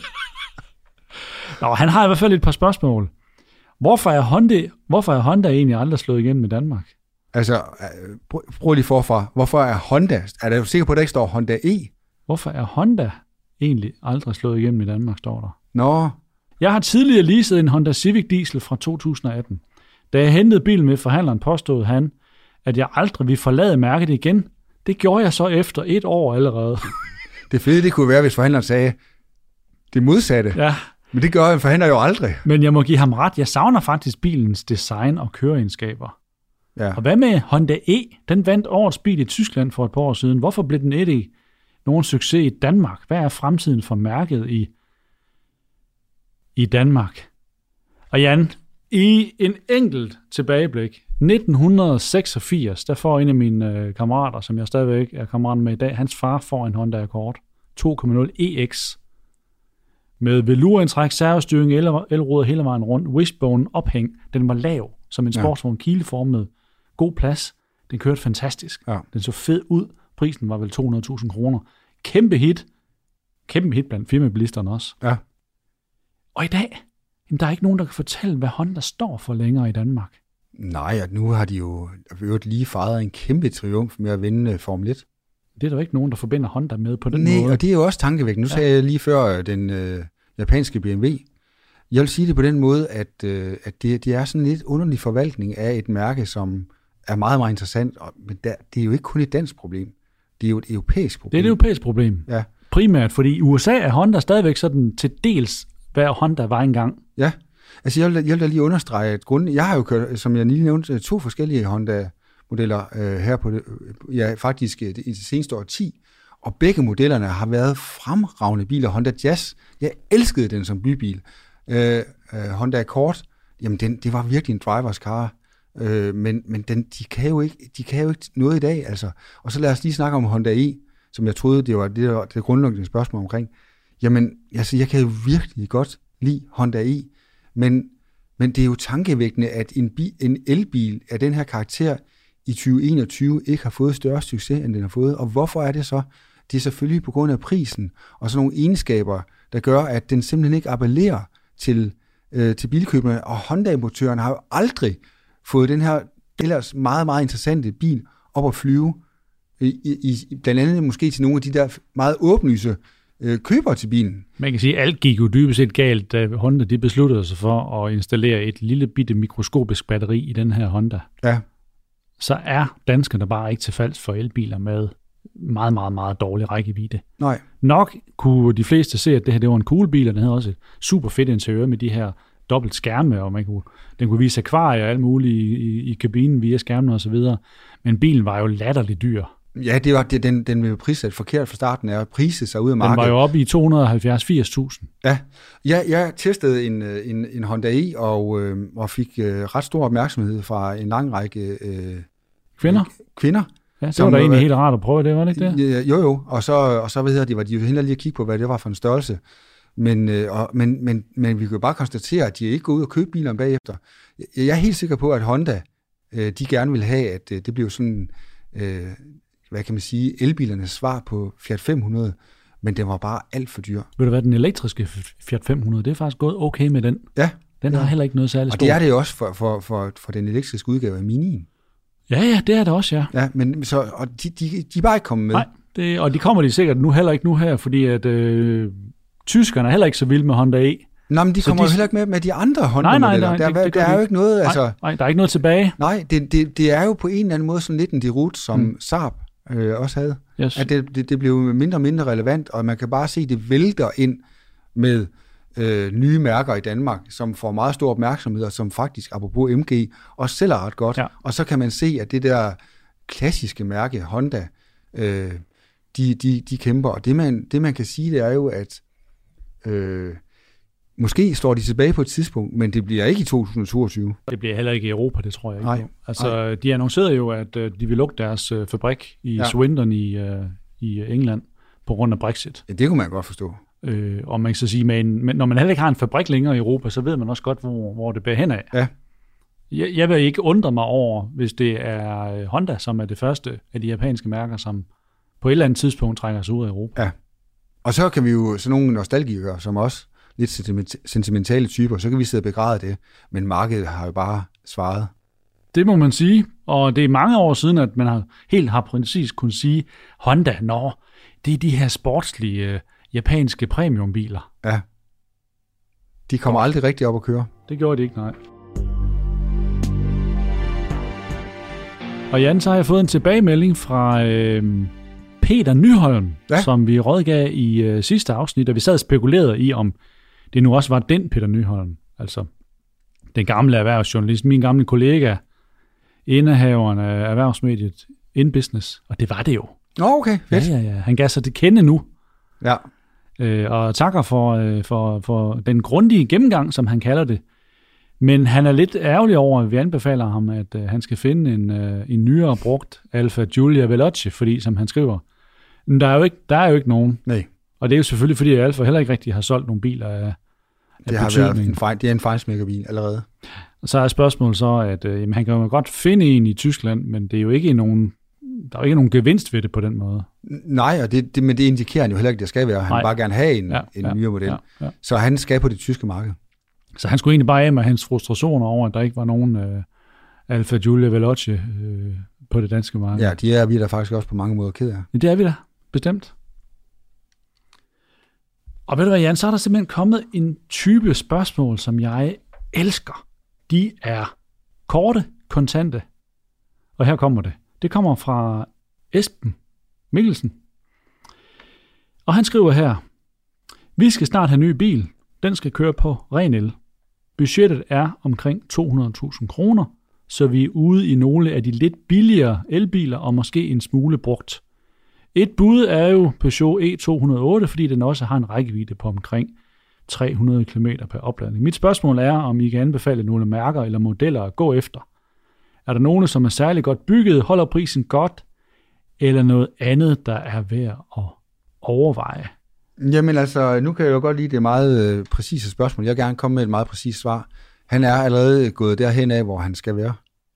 Nå, han har i hvert fald et par spørgsmål. Hvorfor er Honda, hvorfor er Honda egentlig aldrig slået igennem i Danmark? Altså, prøv, prøv lige forfra. Hvorfor er Honda... Er du sikker på, at der ikke står Honda E? Hvorfor er Honda egentlig aldrig slået igennem i Danmark, står der? Nå. Jeg har tidligere leaset en Honda Civic Diesel fra to tusind og atten. Da jeg hentede bilen med forhandleren, påstod han, at jeg aldrig ville forlade mærket igen. Det gjorde jeg så efter et år allerede. Det fede, det kunne være, hvis forhandleren sagde det modsatte. Ja. Men det gør en forhandler jo aldrig. Men jeg må give ham ret. Jeg savner faktisk bilens design og køreegenskaber. Ja. Og hvad med Honda E? Den vandt årets bil i Tyskland for et par år siden. Hvorfor blev den ikke nogen succes i Danmark? Hvad er fremtiden for mærket i, i Danmark? Og Jan, i en enkelt tilbageblik, nitten seksogfirs, der får en af mine øh, kammerater, som jeg stadigvæk er kammerat med i dag, hans far får en Honda Accord. to komma nul E X med velourindtræk, servostyring, el- elruder hele vejen rundt, wishbone ophæng. Den var lav, som en sportsvogn, kileformet, god plads. Den kørte fantastisk. Ja. Den så fed ud. Prisen var vel to hundrede tusind kroner. Kæmpe hit. Kæmpe hit blandt firmabilisterne også. Ja. Og i dag, jamen, der er ikke nogen, der kan fortælle, hvad Honda står for længere i Danmark. Nej, og nu har de jo øvrigt lige fejret en kæmpe triumf med at vinde Formel et. Det er der jo ikke nogen, der forbinder Honda med på den Nej, måde. og det er jo også tankevækkende. Nu ja. sagde jeg lige før den øh, japanske B M W. Jeg vil sige det på den måde, at, øh, at det, det er sådan en lidt underlig forvaltning af et mærke, som er meget, meget interessant. Og, men der, det er jo ikke kun et dansk problem. Det er jo et europæisk problem. Det er et europæisk problem. Ja. Primært, fordi i U S A er Honda stadigvæk sådan til dels, hvad Honda var engang. Ja, altså jeg vil, jeg vil da lige understrege, at grunden, jeg har jo kørt, som jeg lige nævnte, to forskellige Honda-modeller øh, her på det, ja, faktisk i det seneste år ti, og begge modellerne har været fremragende biler. Honda Jazz, jeg elskede den som bybil. Øh, øh, Honda Accord, jamen den, det var virkelig en drivers car, øh, men, men den, de, kan jo ikke, de kan jo ikke noget i dag, altså. Og så lad os lige snakke om Honda E, som jeg troede, det var det, var det grundlæggende spørgsmål omkring. Jamen, altså, jeg kan jo virkelig godt lide Honda E, men, men det er jo tankevækkende, at en, bi, en elbil af den her karakter i tyve enogtyve ikke har fået større succes, end den har fået. Og hvorfor er det så? Det er selvfølgelig på grund af prisen og sådan nogle egenskaber, der gør, at den simpelthen ikke appellerer til, øh, til bilkøberne. Og Honda-importøren har jo aldrig fået den her ellers meget, meget interessante bil op at flyve, i, i, blandt andet måske til nogle af de der meget åbenlyse øh, købere til bilen. Man kan sige, at alt gik jo dybest set galt, da Honda de besluttede sig for at installere et lille bitte mikroskopisk batteri i den her Honda. Ja. Så er danskerne bare ikke til falds for elbiler med meget, meget, meget dårlig rækkevidde. Nej. Nok kunne de fleste se, at det her det var en cool bil, og den havde også et super fedt interiør med de her dobbelt skærme, og man kunne, den kunne vise akvarier og alt muligt i, i, i kabinen via skærmen og så videre. Men bilen var jo latterligt dyr. Ja, det var, det, den, den blev prissat forkert fra starten af at prise sig ud af markedet. Den var jo oppe i to hundrede og halvfjerds til firs tusind. Ja, jeg, jeg testede en, en, en Honda E og, øh, og fik øh, ret stor opmærksomhed fra en lang række øh, kvinder. kvinder. Ja, det var da egentlig helt rart at prøve det, var det ikke det? Jo, jo, og så, og så hvad hedder det, var de jo hellere lige at kigge på, hvad det var for en størrelse. Men, øh, og, men, men, men vi kan jo bare konstatere, at de ikke går ud og købe bilerne bagefter. Jeg er helt sikker på, at Honda, øh, de gerne vil have, at øh, det bliver sådan, øh, hvad kan man sige, elbilernes svar på Fiat fem hundrede, men den var bare alt for dyr. Ved du hvad, den elektriske Fiat fem hundrede, det er faktisk gået okay med den. Ja. Den ja. har heller ikke noget særligt stort. Og det er det jo også for, for, for, for den elektriske udgave af Minien. Ja, ja, det er det også, ja. Ja, men så, og de, de, de er bare ikke kommet med. Nej, det, og de kommer de sikkert nu heller ikke nu her, fordi at øh, tyskerne er heller ikke så vilde med Honda E. Nå, men de så kommer de... jo heller ikke med med de andre Honda-modeller. Der, det, det der er jo ikke noget, nej, altså... Nej, der er ikke noget tilbage. Nej, det, det, det er jo på en eller anden måde sådan lidt en derut, som mm. Saab øh, også havde. Yes. At det, det, det blev mindre og mindre relevant, og man kan bare se, at det vælter ind med øh, nye mærker i Danmark, som får meget stor opmærksomhed, og som faktisk, apropos M G, også sælger ret godt. Ja. Og så kan man se, at det der klassiske mærke, Honda, øh, de, de, de kæmper. Og det man, det, man kan sige, det er jo, at øh, måske står de tilbage på et tidspunkt, men det bliver ikke i to tusind toogtyve. Det bliver heller ikke i Europa, det tror jeg ikke. Nej. Altså, Nej. de annoncerede jo, at de vil lukke deres fabrik i ja. Swindon i, uh, i England på grund af Brexit. Ja, det kunne man godt forstå. Øh, og man kan så sige, men, men når man heller ikke har en fabrik længere i Europa, så ved man også godt, hvor, hvor det bærer hen af. Ja. Jeg, jeg vil ikke undre mig over, hvis det er Honda, som er det første af de japanske mærker, som på et eller andet tidspunkt trækker sig ud af Europa. Ja. Og så kan vi jo, sådan nogle nostalgikere, som også lidt sentimentale typer, så kan vi sidde og begræde det, men markedet har jo bare svaret. Det må man sige, og det er mange år siden, at man har helt har præcis kunnet sige, Honda, nå, det er de her sportslige øh, japanske premiumbiler. Ja. De kommer aldrig rigtig op at køre. Det gjorde de ikke, nej. Og Jan, så har jeg fået en tilbagemelding fra øh, Peter Nyholm, ja. Som vi rådgav i øh, sidste afsnit, og vi sad og spekulerede i, om det nu også var den Peter Nyholm, altså den gamle erhvervsjournalist, min gamle kollega, indehaveren af erhvervsmediet InBusiness, og det var det jo. Okay, fedt. Ja, ja, ja. Han gav sig til kende nu. Ja. Øh, og takker for, øh, for, for den grundige gennemgang, som han kalder det. Men han er lidt ærgerlig over, at vi anbefaler ham, at øh, han skal finde en, øh, en nyere brugt Alfa Giulia Veloce, fordi, som han skriver, der er jo ikke, der er jo ikke nogen. Nej. Og det er jo selvfølgelig, fordi Alfa heller ikke rigtig har solgt nogle biler af, af det har betydning. været en fejl, det er en fejlsmækkerbil allerede. Og så er spørgsmålet så, at øh, jamen, han kan jo godt finde en i Tyskland, men det er jo ikke nogen, der er jo ikke nogen gevinst ved det på den måde. Nej, og det, det, men det indikerer han jo heller ikke, det skal være. Han Nej. vil bare gerne have en, Ja, en ja, nyere model. ja, ja. Så han skal på det tyske marked. Så han skulle egentlig bare af med hans frustrationer over, at der ikke var nogen øh, Alfa Giulia Veloce øh, på det danske marked. Ja, de er vi der faktisk også på mange måder ked af. Men det er vi da, bestemt. Og ved du hvad, Jan, så er der simpelthen kommet en type spørgsmål, som jeg elsker. De er korte, kontante. Og her kommer det. Det kommer fra Esben Mikkelsen. Og han skriver her: Vi skal snart have en ny bil. Den skal køre på ren el. Budgettet er omkring to hundrede tusind kroner, så vi er ude i nogle af de lidt billigere elbiler og måske en smule brugt. Et bud er jo Peugeot E to hundrede og otte, fordi den også har en rækkevidde på omkring tre hundrede kilometer per opladning. Mit spørgsmål er, om I kan anbefale nogle mærker eller modeller at gå efter. Er der nogle, som er særlig godt bygget, holder prisen godt, eller noget andet, der er værd at overveje? Jamen altså, nu kan jeg jo godt lide det meget øh, præcise spørgsmål. Jeg vil gerne komme med et meget præcist svar. Han er allerede gået derhen af, hvor han skal være,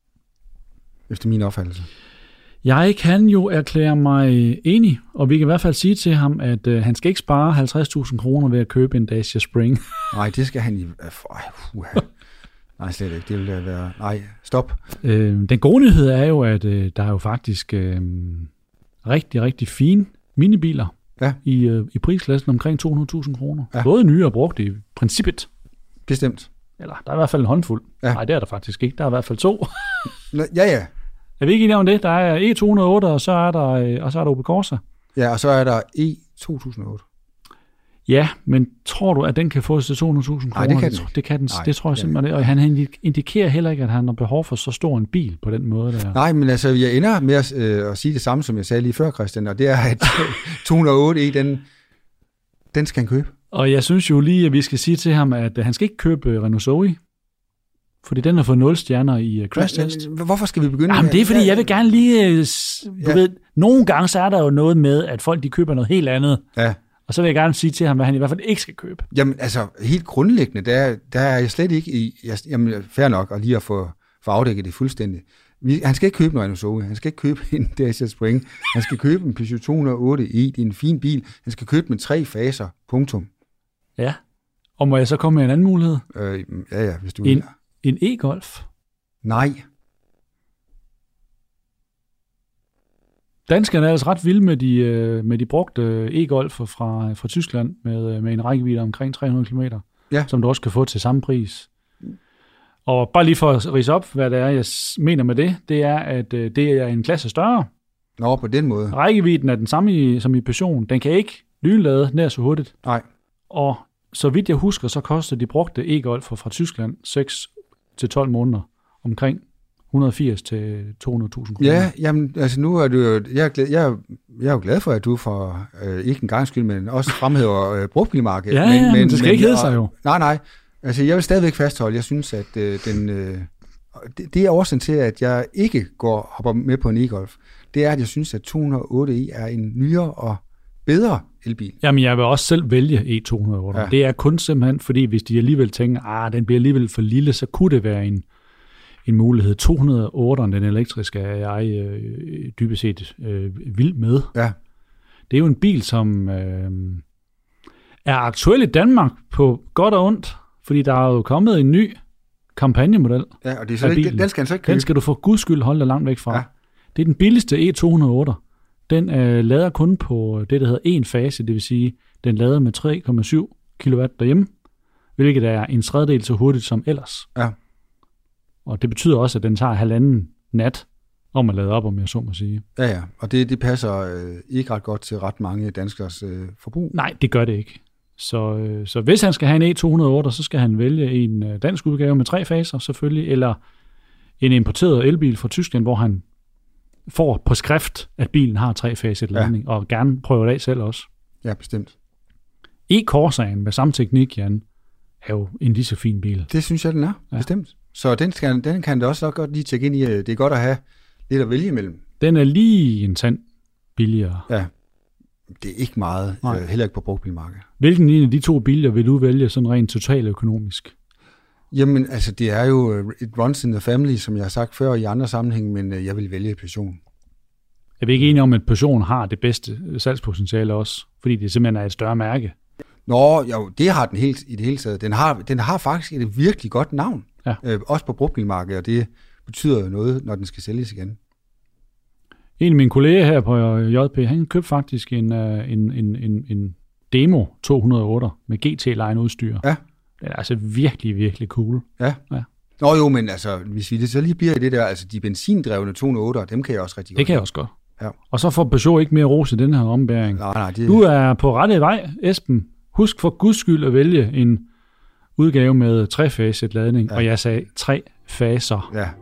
efter min opfattelse. Jeg kan jo erklære mig enig, og vi kan i hvert fald sige til ham, at øh, han skal ikke spare halvtreds tusind kroner ved at købe en Dacia Spring. Nej, det skal han i... Ej, uha. Nej, slet ikke. Det vil være... Nej, stop. Øh, den gode nyhed er jo, at øh, der er jo faktisk øh, rigtig, rigtig fine minibiler ja. i, øh, i prisklassen omkring to hundrede tusind kroner. Ja. Både nye og brugt i princippet. Bestemt. Eller der er i hvert fald en håndfuld. Ja. Nej, det er der faktisk ikke. Der er i hvert fald to. Nå, ja, ja. Er vi ikke enige om det? Der er E to hundrede og otte, og så er der, øh, og så er der Opel Corsa. Ja, og så er der E to tusind og otte. Ja, men tror du, at den kan få til to hundrede tusind kroner? Nej, det kan den ikke. Det kan den. Nej, det tror jeg det simpelthen. Og han indikerer heller ikke, at han har behov for så stor en bil på den måde. Der. Nej, men altså, jeg ender med at, øh, at sige det samme, som jeg sagde lige før, Christian, og det er, at to hundrede og otte E, den, den skal han købe. Og jeg synes jo lige, at vi skal sige til ham, at han skal ikke købe Renault Zoe, fordi den har fået nul stjerner i uh, crash test. Men, hvorfor skal vi begynde? Jamen, det er fordi, jeg vil gerne lige... Du ja. ved, nogle gange så er der jo noget med, at folk de køber noget helt andet. Ja. Og så vil jeg gerne sige til ham, hvad han i hvert fald ikke skal købe. Jamen, altså, helt grundlæggende, der, der er jeg slet ikke i... Jeg, jamen, fair nok, og lige at få, få afdækket det fuldstændig. Vi, han skal ikke købe en Renault Zoe. Han skal ikke købe en Dacia Spring. Han skal købe en Peugeot to hundrede og otte E. Det er en fin bil. Han skal købe med tre faser. Punktum. Ja. Og må jeg så komme med en anden mulighed? Øh, ja, ja, hvis du en, vil. En e-Golf? Nej. Danskerne er altså ret vilde med de, med de brugte e-Golfer fra, fra Tyskland med, med en rækkevidde omkring tre hundrede kilometer, ja. som du også kan få til samme pris. Og bare lige for at ridse op, hvad det er, jeg mener med det, det er, at det er en klasse større. Nå, på den måde. Rækkevidden er den samme i, som i Peugeot. Den kan ikke lynlade nær så hurtigt. Nej. Og så vidt jeg husker, så koster de brugte e-Golfer fra Tyskland seks til tolv måneder omkring et hundrede og firs til to hundrede tusind kroner. Ja, jamen, altså nu er du jo, jeg er, glad, jeg, jeg er jo glad for, at du får, øh, ikke en gang skyld, men også fremhæver øh, brugtbilmarkedet. Ja, men, ja, men, men det skal men, ikke hedde sig jo. Nej, nej, altså jeg vil stadigvæk fastholde, jeg synes, at øh, den, øh, det, det er årsagen til, at jeg ikke går hopper med på en e-Golf, det er, at jeg synes, at to hundrede og otte E er en nyere og bedre elbil. Jamen, jeg vil også selv vælge E to hundrede og otte. Ja. Det er kun simpelthen, fordi hvis de alligevel tænker, ah, den bliver alligevel for lille, så kunne det være en, en mulighed. to hundrede og otte, den elektriske, er jeg øh, dybest set øh, vild med. Ja. Det er jo en bil, som øh, er aktuel i Danmark på godt og ondt, fordi der er jo kommet en ny kampagnemodel. Ja, og det er så ikke, den skal han så ikke købe. Den skal du for guds skyld holde dig langt væk fra. Ja. Det er den billigste E to hundrede og otte. Den øh, lader kun på det, der hedder en fase, det vil sige, den lader med tre komma syv kilowatt derhjemme, hvilket er en tredjedel så hurtigt som ellers. Ja. Og det betyder også, at den tager halvanden nat om at lade op, om jeg så må sige. Ja, ja, og det, det passer øh, ikke ret godt til ret mange danskers øh, forbrug. Nej, det gør det ikke. Så, øh, så hvis han skal have en E to hundrede og otte, så skal han vælge en øh, dansk udgave med tre faser selvfølgelig, eller en importeret elbil fra Tyskland, hvor han får på skrift, at bilen har trefaset ladning, ja. Og gerne prøver det af selv også. Ja, bestemt. E-Corsaen med samme teknik, Jan, er jo en lige så fin bil. Det synes jeg, den er, ja. Bestemt. Så den, skal, den kan det også godt lige tjekke ind i. Det er godt at have lidt at vælge imellem. Den er lige en tand billigere. Ja, Det er ikke meget, øh, heller ikke på brugtbilmarkedet. Hvilken en af de to biler vil du vælge sådan rent totaløkonomisk? Jamen, altså, det er jo et once in the family, som jeg har sagt før i andre sammenhæng, men jeg vil vælge Peugeot. Er vi ikke enige om, at Peugeot har det bedste salgspotentiale også, fordi det simpelthen er et større mærke? Nå, jo, det har den helt i det hele taget. Den har, den har faktisk et virkelig godt navn, ja. øh, også på brugtbilmarkedet, og det betyder jo noget, når den skal sælges igen. En af mine kolleger her på J P, han købte faktisk en, en, en, en, en Demo to hundrede og otte med G T-line udstyr. Ja. Det er altså virkelig, virkelig cool. Ja. ja. Nå jo, men altså, hvis vi så lige bliver i det der, altså de benzindrevne to hundrede og otte, dem kan jeg også rigtig godt. Det kan jeg også godt. Ja. Og så får Peugeot ikke mere ros i den her ombæring. Nej, nej, det... Du er på rette vej, Esben. Husk for guds skyld at vælge en udgave med trefaset ladning, ja. Og jeg sagde tre faser. Ja.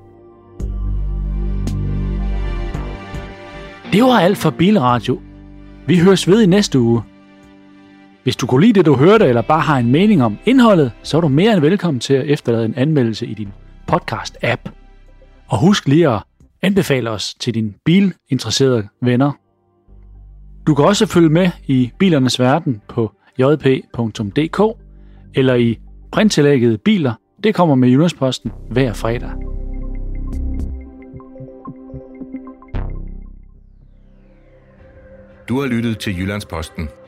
Det var alt for Bilradio. Vi høres ved i næste uge. Hvis du kunne lide det, du hørte, eller bare har en mening om indholdet, så er du mere end velkommen til at efterlade en anmeldelse i din podcast-app. Og husk lige at anbefale os til dine bilinteresserede venner. Du kan også følge med i bilernes verden på j p punktum d k eller i printtillægget Biler. Det kommer med Jyllandsposten hver fredag. Du har lyttet til Jyllandsposten